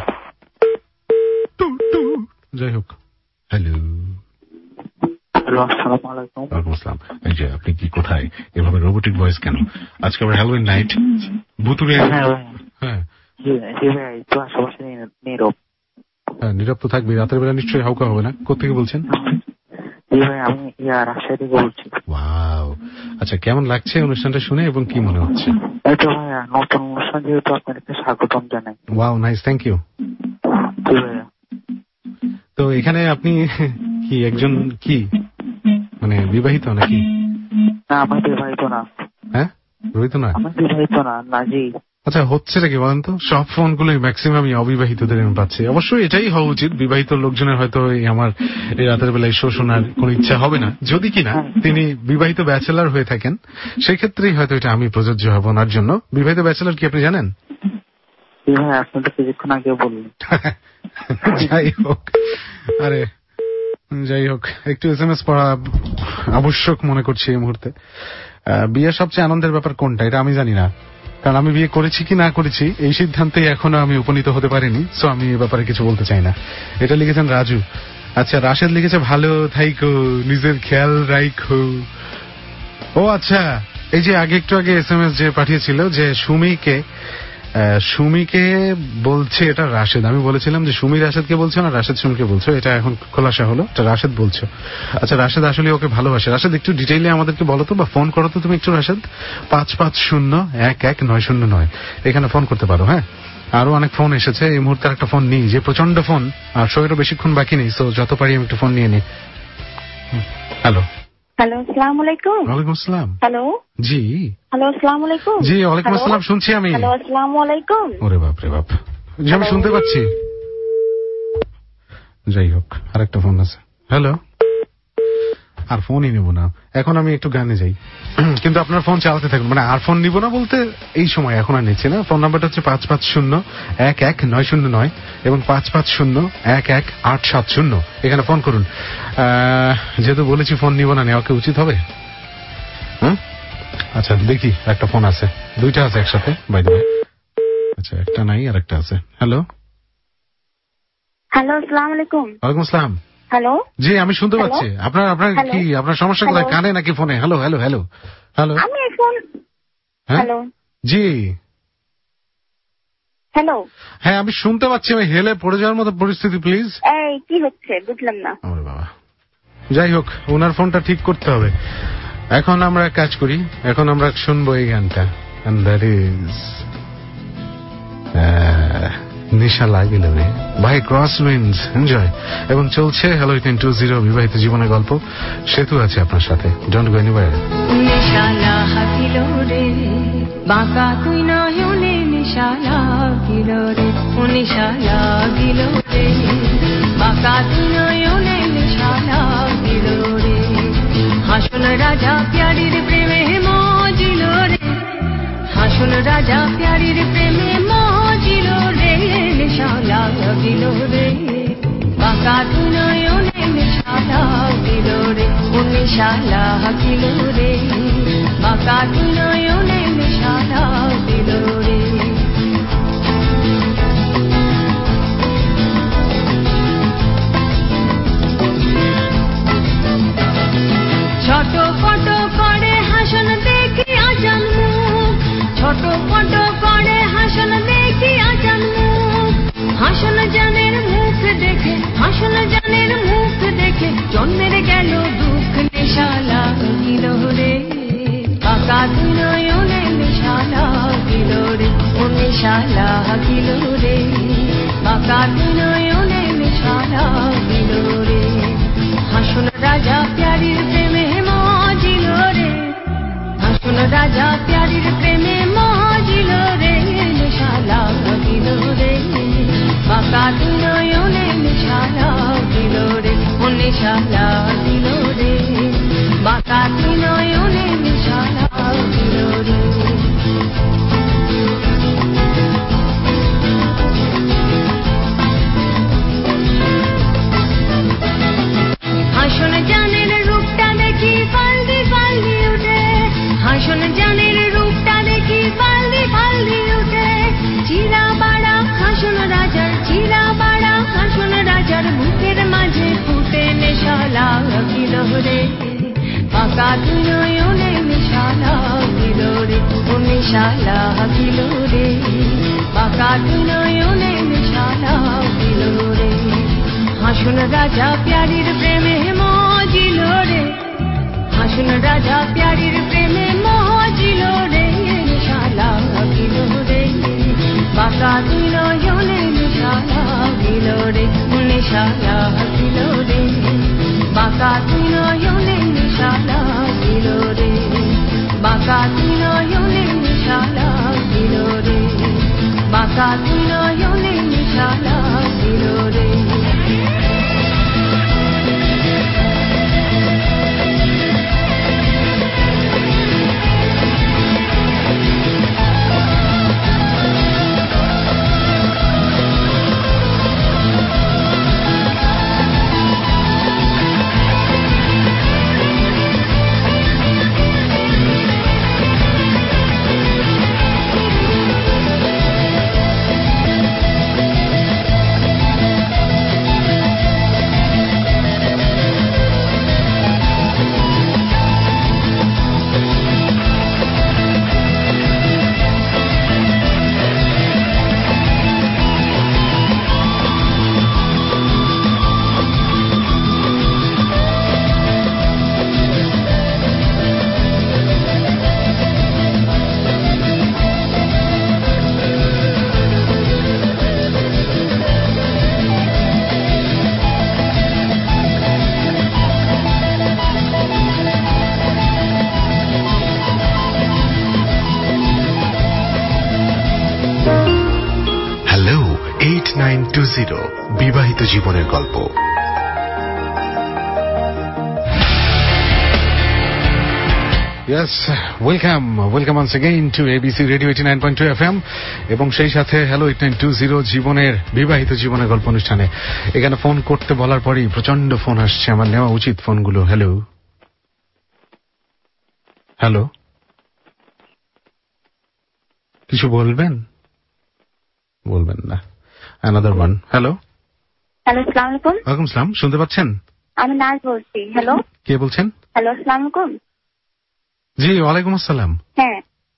যাই হোক, হ্যালো হ্যালো, আসসালামু আলাইকুম। ওয়ালাইকুম আসসালাম। এই যে আপনি কি কোথায় এভাবে রোবোটিক ভয়েস কেন? আজকে আবার হ্যালোউইন নাইট, ভুতুরে। হ্যাঁ, জি ভাই, তো আশেপাশে নীরব। হ্যাঁ, নীরব তো থাকবে, রাতের বেলা নিশ্চয়ই হাউকা হবে না। কোথেকে বলছেন? জি ভাই, আমি রাজশাহী থেকে বলছি। ওয়াও, আচ্ছা, কেমন লাগছে অনুষ্ঠানটা শুনে এবং কি মনে হচ্ছে? এই তো ভাইয়া, নতুন অনুষ্ঠান যেহেতু আপনাদেরকে স্বাগতম জানাই। Wow, nice, thank you. জি ভাইয়া। তো এখানে আপনি কি একজন কি মানে বিবাহিত নাকি? না, আমি বিবাহিত না। হ্যাঁ, বিবাহিত না? আমি বিবাহিত না, না জি। আচ্ছা, হচ্ছেটা কি বলেন তো? সব ফোনগুলোই ম্যাক্সিমামই অবিবাহিতদের আমি পাচ্ছি। অবশ্যই এটাই হওয়া উচিত। বিবাহিত লোকজনের হয়তো আমার এই রাতের বেলায় শো শোনার কোন ইচ্ছা হবে না, যদি কিনা তিনি বিবাহিত ব্যাচেলার হয়ে থাকেন। সেক্ষেত্রেই হয়তো এটা আমি প্রযোজ্য হব ওনার জন্য। বিবাহিত ব্যাচেলার কি আপনি জানেন? হ্যাঁ, আপনি তো কিছুক্ষণ আগে বললেন। যাই হোক, আরে যাই হোক, একটু এস এম এস পড়া আবশ্যক মনে করছি এই মুহূর্তে। বিয়ের সবচেয়ে আনন্দের ব্যাপার কোনটা এটা আমি জানি না, কারণ আমি বিয়ে করেছি কি না করেছি এই সিদ্ধান্তে এখনো আমি উপনীত হতে পারিনি। সো আমি এ ব্যাপারে কিছু বলতে চাই না। এটা লিখেছেন রাজু। আচ্ছা, রাশেদ লিখেছে ভালো থাইকো, নিজের খেয়াল রাইখো। ও আচ্ছা, এই যে আগে একটু আগে এস এম এস যে পাঠিয়েছিল যে সুমিকে সুমিকে বলছে এটা রাশেদ। আমি বলেছিলাম যে সুমি রাশেদকে বলছো না রাশেদ সুমিকে বলছো, এটা এখন খোলাসা হলো, এটা রাশেদ বলছো। আচ্ছা, রাশেদ আসলে ওকে ভালোবাসে। রাশেদ একটু ডিটেইলে আমাদেরকে বলো তো, বা ফোন করো তো তুমি একটু রাশেদ। পাঁচ পাঁচ শূন্য এক এক নয় শূন্য নয় এখানে ফোন করতে পারো। হ্যাঁ, আরো অনেক ফোন এসেছে, এই মুহূর্তে একটা ফোন নিই, যে প্রচন্ড ফোন আর শোয়েরও বেশিক্ষণ বাকি নেই। তো যত পারি আমি একটু ফোন নিয়ে নিই। হ্যালো হ্যালো, আসসালামু আলাইকুম। ওয়ালাইকুম আসসালাম। হ্যালো জি। হ্যালো, আসসালামু আলাইকুম। জি, ওয়ালাইকুম আসসালাম, শুনছি আমি। হ্যালো, আসসালামু আলাইকুম। ওরে বাপ রে বাপ, জি আমি শুনতে পাচ্ছি। যাই হোক, আরেকটা ফোন আছে। হ্যালো, আর ফোনই নিব না এখন, আমি একটু গানে যাই। কিন্তু আপনার ফোন চালাতে থাকুন, মানে আর ফোন নিব না বলতে এই সময় এখন আর নিচ্ছি না। ফোন নাম্বারটা হচ্ছে পাঁচ পাঁচ শূন্য এক এক নয় শূন্য নয় এবং পাঁচ পাঁচ শূন্য এক এক আট সাত শূন্য এখানে ফোন করুন। যেহেতু বলেছি ফোন নিব না, নেওয়া কি উচিত হবে? হুম, আচ্ছা দেখি, একটা ফোন আছে, দুইটা আছে একসাথে বাই দ্য ওয়ে। আচ্ছা, একটা নাই আর একটা আছে। হ্যালো হ্যালো, আসসালামু আলাইকুম। ওয়ালাইকুম আসসালাম। হ্যালো, জি আমি শুনতে পাচ্ছি। আপনার আপনার কি আপনার সমস্যা কোথায়, কানে নাকি ফোনে? হ্যালো হ্যালো হ্যালো হ্যালো, আমি ফোন। হ্যালো, জি হ্যালো। হ্যাঁ, আমি শুনতে পাচ্ছি। আমি হেলে পড়ে যাওয়ার মতো পরিস্থিতি, প্লিজ। এই কি হচ্ছে বুঝলাম না। ওরে বাবা, যাই হোক, ওনার ফোনটা ঠিক করতে হবে। এখন আমরা কাজ করি, এখন আমরা শুনবো এই গানটা, and that is নেশা লাগিল রে ভাই, ক্রসউইন্ডস, এনজয়। এবং চলছে হ্যালো টেন টু জিরো বিবাহিত জীবনের গল্প। সেতু আছে আপনার সাথে, ডোন্ট গো এনিওয়্যার। নেশা লাগিল রে বাঁকা তুই নয়নে, নেশা লাগিল রে, ও নেশা লাগিল রে বাঁকা তুই নয়নে, নেশা লাগিল রে। হাসন রাজা প্যারির প্রেমে মজিল রে, হাসন রাজা প্যারির প্রেমে মজিল রে, নেশা লাগিল রে বাঁকা তুই নয়নে, নেশা লাগিল রে, ও নেশা লাগিল রে বাঁকা তুই নয়নে, নেশা লাগিল রে। ছোট পট করে হাসন দেখি আজান মুখ, ছোট পট করে হাসন দেখি আজান মুখ, হাসন জানের মুখ দেখে, হাসন জানের মুখ দেখে জন্মের গেল দুঃখ, নেশা লাগিল রে বাঁকা তুই নয়নে, নেশা লাগিল রে, ও নেশা লাগিল রে বাঁকা তুই নয়নে, নেশা লাগিল রে। হাসন রাজা প্যারির প্রেমে মজিল রে, হাসন রাজা প্যারির প্রেমে মজিল রে, নেশা লাগিল রে বাঁকা তুই নয়নে, নেশা লাগিল রে, ও নেশা লাগিল রে বাঁকা দুই নয়নে নেশা লাগিল রে ও নেশা লাগিল রে বাঁকা দুই নয়নে নেশা লাগিল রে হাসুন রাজা প্যারির প্রেমে মজিল রে হাসুন রাজা প্যারির প্রেমে মজিল রে নেশা লাগিল রে বাঁকা দুই নয়নে নেশা লাগিল রে নেশা লাগিল রে বাঁকা দুই নয়নে নেশা লাগিল রে বাঁকা দুই নয়নে নেশা লাগিল রে বাঁকা দুই নয়নে নেশা লাগিল রে বিবাহিত জীবনের গল্প। Yes, welcome, welcome once again to A B C Radio eighty nine point two F M এবং সেই সাথে hello eight nine two zero জীবনের বিবাহিত জীবনের গল্প অনুষ্ঠানে। এখানে ফোন করতে বলার পরই প্রচন্ড ফোন আসছে, আমার নেওয়া উচিত ফোনগুলো। হ্যালো হ্যালো কিছু বলবেন? বলবেন না। Another one. হ্যালো হ্যালো, আসসালামু আলাইকুম। ওয়ালাইকুম আসসালাম। শুনতে পাচ্ছেন? আমি নাজ বলছি। হ্যালো, কে বলছেন? হ্যালো, আসসালামু আলাইকুম। জি ওয়ালাইকুম আসসালাম। হ্যাঁ,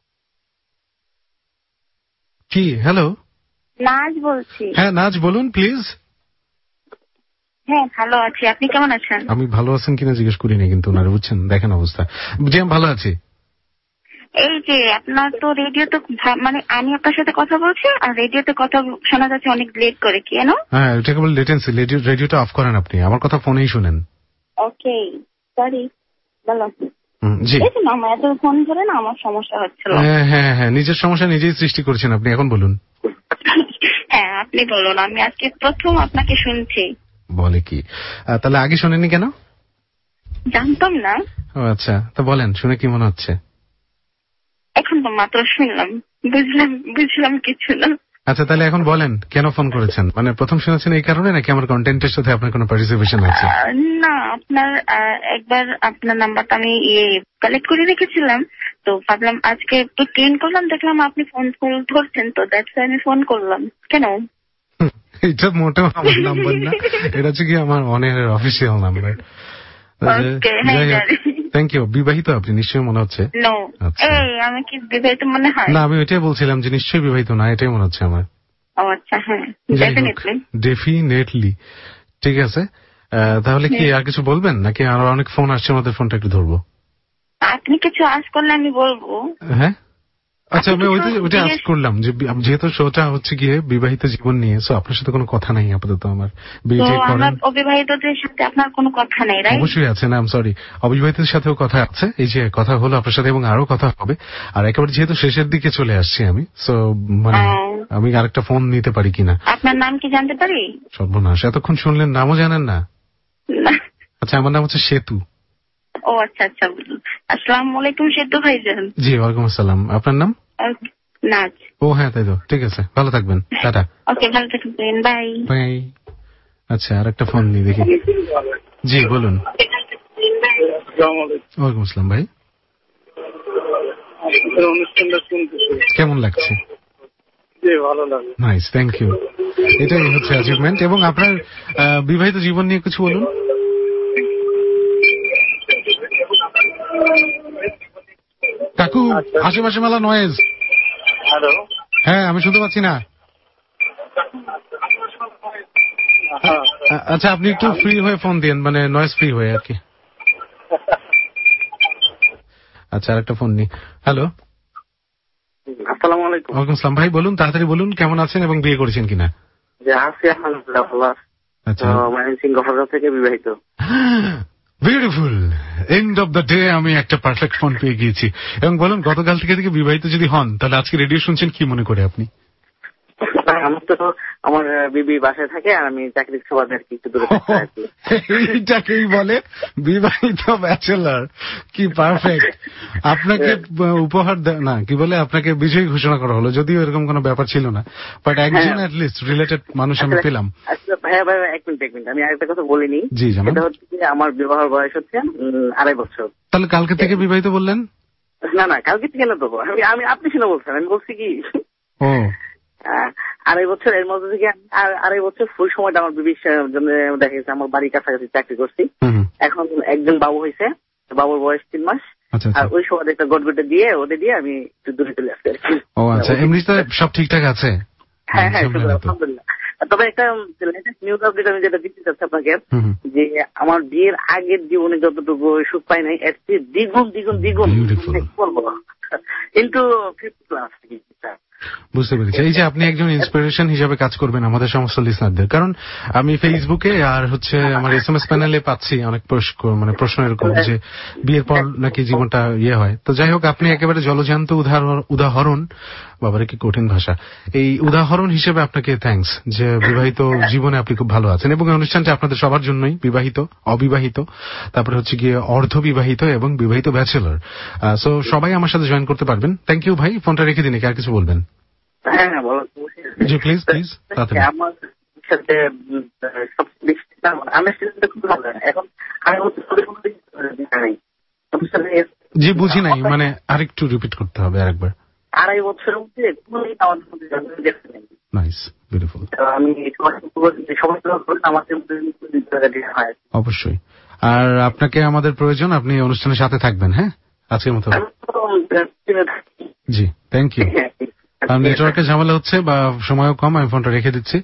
কি? হ্যালো, নাজ বলছি। হ্যাঁ নাজ বলুন প্লিজ। হ্যাঁ, ভালো আছি, আপনি কেমন আছেন? আমি ভালো আছেন কিনা জিজ্ঞেস করিনি, কিন্তু ওনারা বুঝছেন, দেখেন অবস্থা। জি আমি ভালো আছি। এই যে আপনার তো রেডিওতে মানে আমি আপনার সাথে কথা বলছি আর রেডিওতে কথা শোনা যাচ্ছে অনেক লেট করে, কেন? হ্যাঁ এটা কেবল লেটেন্সি। রেডিওটা অফ করেন আপনি, আমার কথা ফোনেই শুনেন। ওকে, সরি, বলো। জি আমার এত ফোন ধরে না, আমার সমস্যা হচ্ছিল। হ্যাঁ হ্যাঁ হ্যাঁ নিজের সমস্যা নিজেই সৃষ্টি করছেন আপনি, এখন বলুন। হ্যাঁ আপনি বলুন, আমি আজকে প্রথম আপনাকে শুনছি। বলে কি? তাহলে আগে শোনেননি কেন? জানতাম না। ও আচ্ছা, তো বলেন, শুনে কি মনে হচ্ছে? এখন তো মাত্র শুনলাম, বুঝলাম বুঝলাম কিছু না। আচ্ছা তাহলে এখন বলেন কেন ফোন করেছেন? মানে প্রথম শুনেছেন এই কারণে নাকি আমার কন্টেন্টের সাথে আপনার কোনো পার্টিসিপেশন আছে? না, আপনার একবার আপনার নাম্বারটা আমি ইয়ে কালেক্ট করে রেখেছিলাম, তো ভাবলাম আজকে একটু ক্লিন করলাম, দেখলাম আপনি ফোন ধরছেন, তো দ্যাটস আমি ফোন করলাম। কেন? এটা মোটেও আমার নাম্বার না, এটা হচ্ছে কি আমার অনের অফিসিয়াল নাম্বার। Thank you. বিবাহিত আপনি নিশ্চয়ই মনে হচ্ছে? আমি কি বিবাহিত মনে হয়? না আমি ওইটাই বলছিলাম যে নিশ্চয়ই বিবাহিত না, এটাই মনে হচ্ছে আমার। ও আচ্ছা, হ্যাঁ ডেফিনেটলি ডেফিনেটলি ঠিক আছে। তাহলে কি আর কিছু বলবেন নাকি আরো অনেক ফোন আসছে, আমাদের ফোনটা একটু ধরবো? আপনি কিছু আজ করলে আমি বলবো। হ্যাঁ আচ্ছা, আমি ওইটা আজ করলাম যে যেহেতু শোটা হচ্ছে গিয়ে বিবাহিত জীবন নিয়ে, সো আপনার সাথে কোনো কথা নাই আপাতত আমার। অবিবাহিতদের সাথে আপনার কোনো কথা নেই? অবশ্যই আছে। না আই এম সরি, অবিবাহিতদের সাথেও কথা আছে। এই যে কথা হলো আপনার সাথে এবং আরো কথা হবে। আর একেবারে যেহেতু শেষের দিকে চলে আসছি আমি, সো মানে আমি আরেকটা ফোন নিতে পারি কিনা। আপনার নাম কি জানতে পারি? সর্বনাশ, এতক্ষণ শুনলেন, নামও জানেন না? আচ্ছা আমার নাম হচ্ছে সেতু। ও আচ্ছা আচ্ছা, আসসালামু আলাইকুম সেতু ভাইজান। জি ওয়ালাইকুম আসসালাম। আপনার নাম? নাজ। ও হ্যাঁ তাই তো, ঠিক আছে, ভালো থাকবেন, টাটা। ওকে, ভালো থাকবেন, বাই বাই। আচ্ছা আর একটা ফোন নিয়ে দেখি। জি বলুন। ওয়ালাইকুম আসসালাম ভাই, কেমন লাগছে? Nice, thank you. এটাই হচ্ছে অ্যাচিভমেন্ট। এবং আপনার বিবাহিত জীবন নিয়ে কিছু বলুন। কাকু আশেপাশে মেলা নয়েজ। হ্যালো, হ্যাঁ আমি শুনতে পাচ্ছি না। আচ্ছা আপনি একটু ফ্রি হয়ে ফোন দিন, মানে নয়েজ ফ্রি হয়ে আর কি। আচ্ছা আর একটা ফোন নি। হ্যালো, আসসালামু আলাইকুম। ওয়ালাইকুম আসসালাম। ভাই বলুন, তাড়াতাড়ি বলুন কেমন আছেন এবং বিয়ে করেছেন কিনা? যে আছি আলহামদুলিল্লাহ ভালো। আচ্ছা, ময়মনসিংহ গফরগাঁও থেকে বিবাহিত। Beautiful. End of the day আমি একটা পারফেক্ট ফোন পেয়ে গিয়েছি। এবং বলুন, গতকাল থেকে থেকে বিবাহিত যদি হন তাহলে আজকে রেডিও শুনছেন কি মনে করে আপনি? আমার তো আমার বিবি বাসায় থাকে আর আমি চাকরির সুবাদে আর কি একটু দূরে থাকি। এইটাকেই বলে বিবাহিত ব্যাচেলার। কি পারফেক্ট। আপনাকে উপহার না কি বলে, আপনাকে বিজয়ী ঘোষণা করা হলো, যদিও এরকম কোনো ব্যাপার ছিল না, বাট একজন অ্যাট লিস্ট রিলেটেড মানুষ আমি পেলাম। আচ্ছা ভাইয়া ভাইয়া এক মিনিট এক মিনিট আমি আরেকটা কথা বলিনি। জি জানান। এটা হচ্ছে যে আমার বিবাহের বয়স হচ্ছে আড়াই বছর। তাহলে কালকে থেকে বিবাহিত বললেন? না না, কালকে থেকে না তো, আমি আমি আপনি শুনে বলছেন, আমি বলছি কি ও আড়াই বছর। এর মধ্যে থেকে আড়াই বছর ফুল সময়টা আমার বিবির জন্য দেখা গেছে আমার বাড়ির কাছাকাছি চাকরি করছি। এখন একজন বাবু হয়েছে, বাবুর বয়স তিন মাস। আর ওই সময় একটা গটগটে দিয়ে ওদের দিয়ে আমি একটু দূরে চলে আসছি। ও আচ্ছা, এমনিতে সব ঠিকঠাক আছে? হ্যাঁ হ্যাঁ আলহামদুলিল্লাহ। তবে একটা লেটেস্ট নিউজ আপডেট আমি যেটা দিতে চাচ্ছি আপনাকে, যে আমার বিয়ের আগের জীবনে যতটুকু সুখ পাই নাই এর চেয়ে দ্বিগুণ দ্বিগুণ দ্বিগুণ বলবো ইন্টু ফিফটি প্লাস। বুঝতে পেরেছি। এই যে আপনি একজন ইন্সপিরেশন হিসাবে কাজ করবেন আমাদের সমস্ত লিসনারদের, কারণ আমি ফেসবুকে আর হচ্ছে আমার এস এম এস প্যানেলে পাচ্ছি অনেক মানে প্রশ্ন এরকম যে বিয়ের পর নাকি জীবনটা ইয়ে হয়। তো যাই হোক, আপনি একেবারে জলজান্ত উদাহরণ, বাবারে কি কঠিন ভাষা, এই উদাহরণ হিসেবে আপনাকে থ্যাঙ্কস যে বিবাহিত জীবনে আপনি খুব ভালো আছেন। এবং অনুষ্ঠানটা আপনাদের সবার জন্যই, বিবাহিত, অবিবাহিত, তারপরে হচ্ছে গিয়ে অর্ধ বিবাহিত এবং বিবাহিত ব্যাচেলর। সো সবাই আমার সাথে জয়েন করতে পারবেন। থ্যাংক ইউ ভাই, ফোনটা রেখে দিন। আর কিছু বলবেন? হ্যাঁ হ্যাঁ বলো। জি প্লিজ প্লিজ। আমার সাথে এখন জি বুঝি নাই, মানে আরেকটু রিপিট করতে হবে আরেকবার। আড়াই বছরের মধ্যে নাইস, বিউটিফুল। আমি অবশ্যই। আর আপনাকে আমাদের প্রয়োজন, আপনি অনুষ্ঠানের সাথে থাকবেন। হ্যাঁ আজকের মতো। জি থ্যাংক ইউ। আর নেটওয়ার্কের ঝামেলা হচ্ছে বা সময়ও কম, আমি ফোনটা রেখে দিচ্ছি।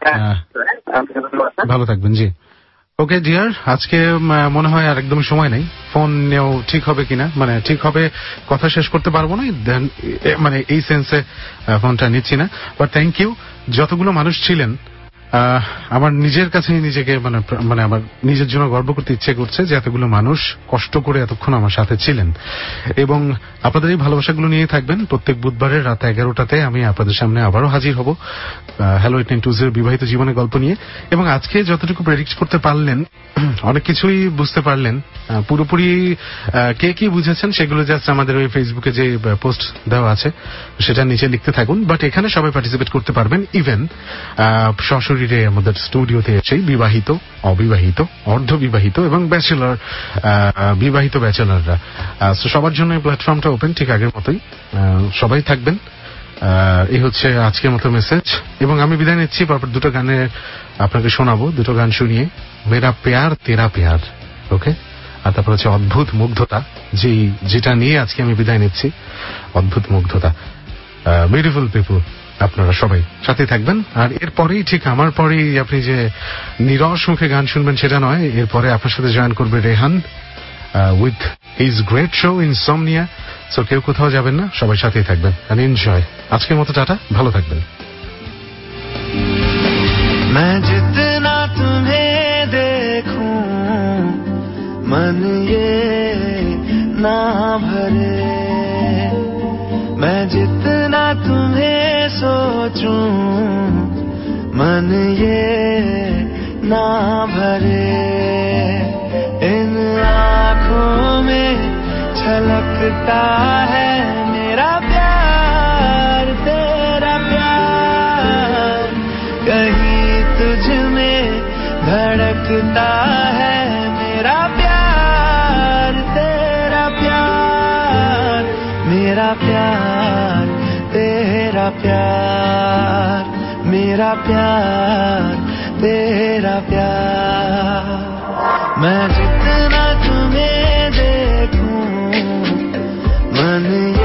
ভালো থাকবেন। জি ওকে ডিয়ার, আজকে মনে হয় আর একদম সময় নেই। ফোন নেও ঠিক হবে কিনা, মানে ঠিক হবে কথা শেষ করতে পারবো না, দেন মানে এই সেন্সে ফোনটা নিচ্ছি না। But thank you. যতগুলো মানুষ ছিলেন, আমার নিজের কাছেই নিজেকে মানে মানে আমার নিজের জন্য গর্ব করতে ইচ্ছে করছে যে এতগুলো মানুষ কষ্ট করে এতক্ষণ আমার সাথে ছিলেন। এবং আপনাদের এই ভালোবাসাগুলো নিয়ে থাকবেন। প্রত্যেক বুধবারের রাত এগারোটাতে আমি আপনাদের সামনে আবারও হাজির হব hello eight nine two zero বিবাহিত জীবনের গল্প নিয়ে। এবং আজকে যতটুকু প্রেডিক্ট করতে পারলেন, অনেক কিছুই বুঝতে পারলেন, পুরোপুরি কে কি বুঝেছেন সেগুলো জাস্ট আমাদের ওই ফেসবুকে যে পোস্ট দেওয়া আছে সেটা নিচে লিখতে থাকুন। বাট এখানে সবাই পার্টিসিপেট করতে পারবেন, ইভেন সশরীরে আমাদের স্টুডিওতে এসেই বিবাহিত, অবিবাহিত, অর্ধ বিবাহিত এবং ব্যাচেলর, বিবাহিত ব্যাচেলররা। সবার জন্য এই প্ল্যাটফর্মটা ওপেন, ঠিক আগের মতোই। সবাই থাকবেন। এই হচ্ছে আজকের মতো মেসেজ। এবং আমি বিদায় নিচ্ছি, পরপর দুটো গানে আপনাকে শোনাবো, দুটো গান শুনিয়ে। মেরা প্যার তেরা প্যার, ওকে। আর তারপর হচ্ছে অদ্ভুত মুগ্ধতা, যে যেটা নিয়ে আজকে আমি বিদায় নিচ্ছি, অদ্ভুত মুগ্ধতা। বিউটিফুল পিপল, আপনারা সবাই সাথে থাকবেন। আর এরপরেই, ঠিক আমার পরেই আপনি যে নিরস মুখে গান শুনবেন সেটা নয়, এরপরে আপনার সাথে জয়েন করবে Rehan with his great show insomnia. So কেউ কোথাও যাবেন না, সবাই সাথেই থাকবেন। And enjoy. আজকের মতো টাটা, ভালো থাকবেন। मैं जितना तुम्हें देखूं मन ये ना भरे, मैं जितना तुम्हें सोचूं मन ये ना भरे। इन आँखों में छलकता है मेरा प्यार तेरा प्यार, कहीं तुझ में धड़कता है मेरा प्यार तेरा प्यार, मेरा प्यार तेरा प्यार, मेरा प्यार तेरा प्यार। मैं जितना तुम्हें देखूं मन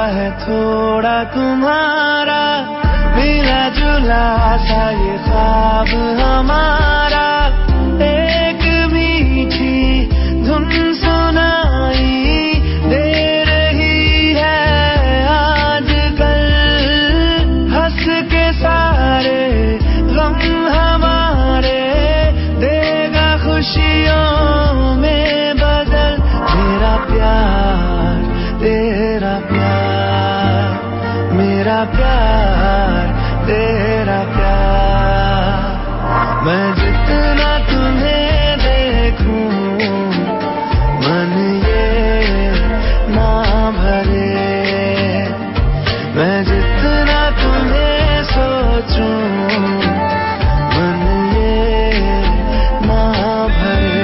है थोड़ा तुम्हारा मिला जुला सा ये ख्वाब हमारा एक मीठी धुन सुनाई दे रही है आजकल हंस के सारे गम हमारे देगा खुशियों में बदल मेरा प्यार तेरा प्यार मेरा प्यार तेरा प्यार मैं जितना तुम्हें देखूं मन ये ना भरे मैं जितना तुम्हें सोचूं मन ये ना भरे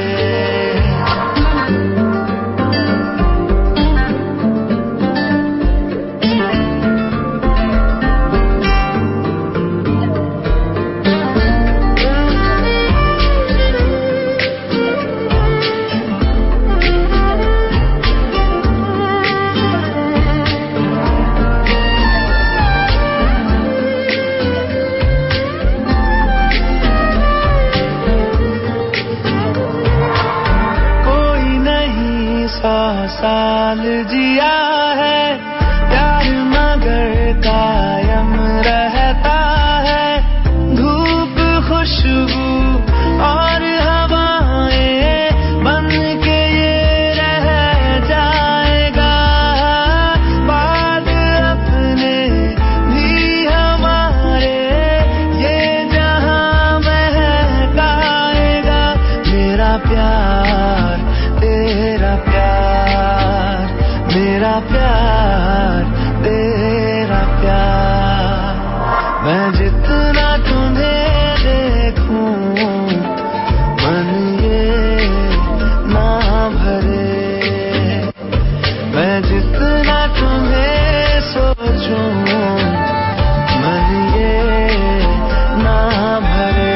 साल जिया है प्यार मगर कायम रहता है धूप खुशबू और हवाएं बन के ये रह जाएगा बाद अपने भी हमारे ये जहां महकाएगा मेरा प्यार तेरा प्यार मेरा प्यार तेरा प्यार मैं जितना तुम्हें देखूं मन ये ना भरे मैं जितना तुम्हें सोचूं मन ये ना भरे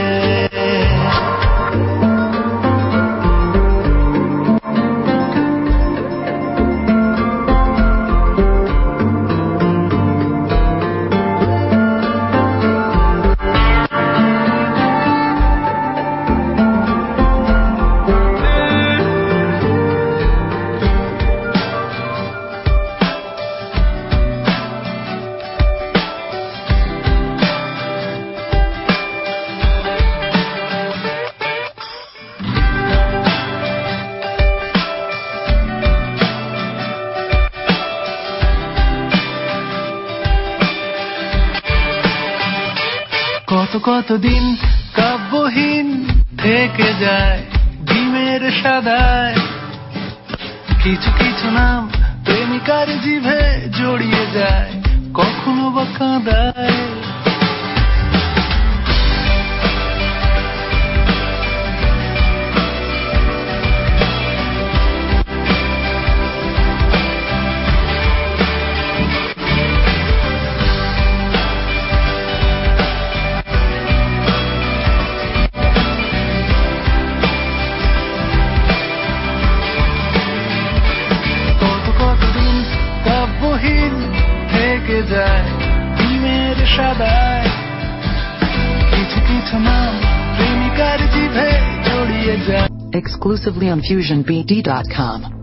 কত কত দিন কাব্যহীন থেকে যায় ডিমের সাদায় কিছু কিছু নাম প্রেমিকার জিভে জড়িয়ে যায় কখনো বা কাঁদায় যায় ডিমের সাদায় কিছু কিছু নাম প্রেমিকার জিভে জড়িয়ে যায় Exclusively on fusion b d dot com.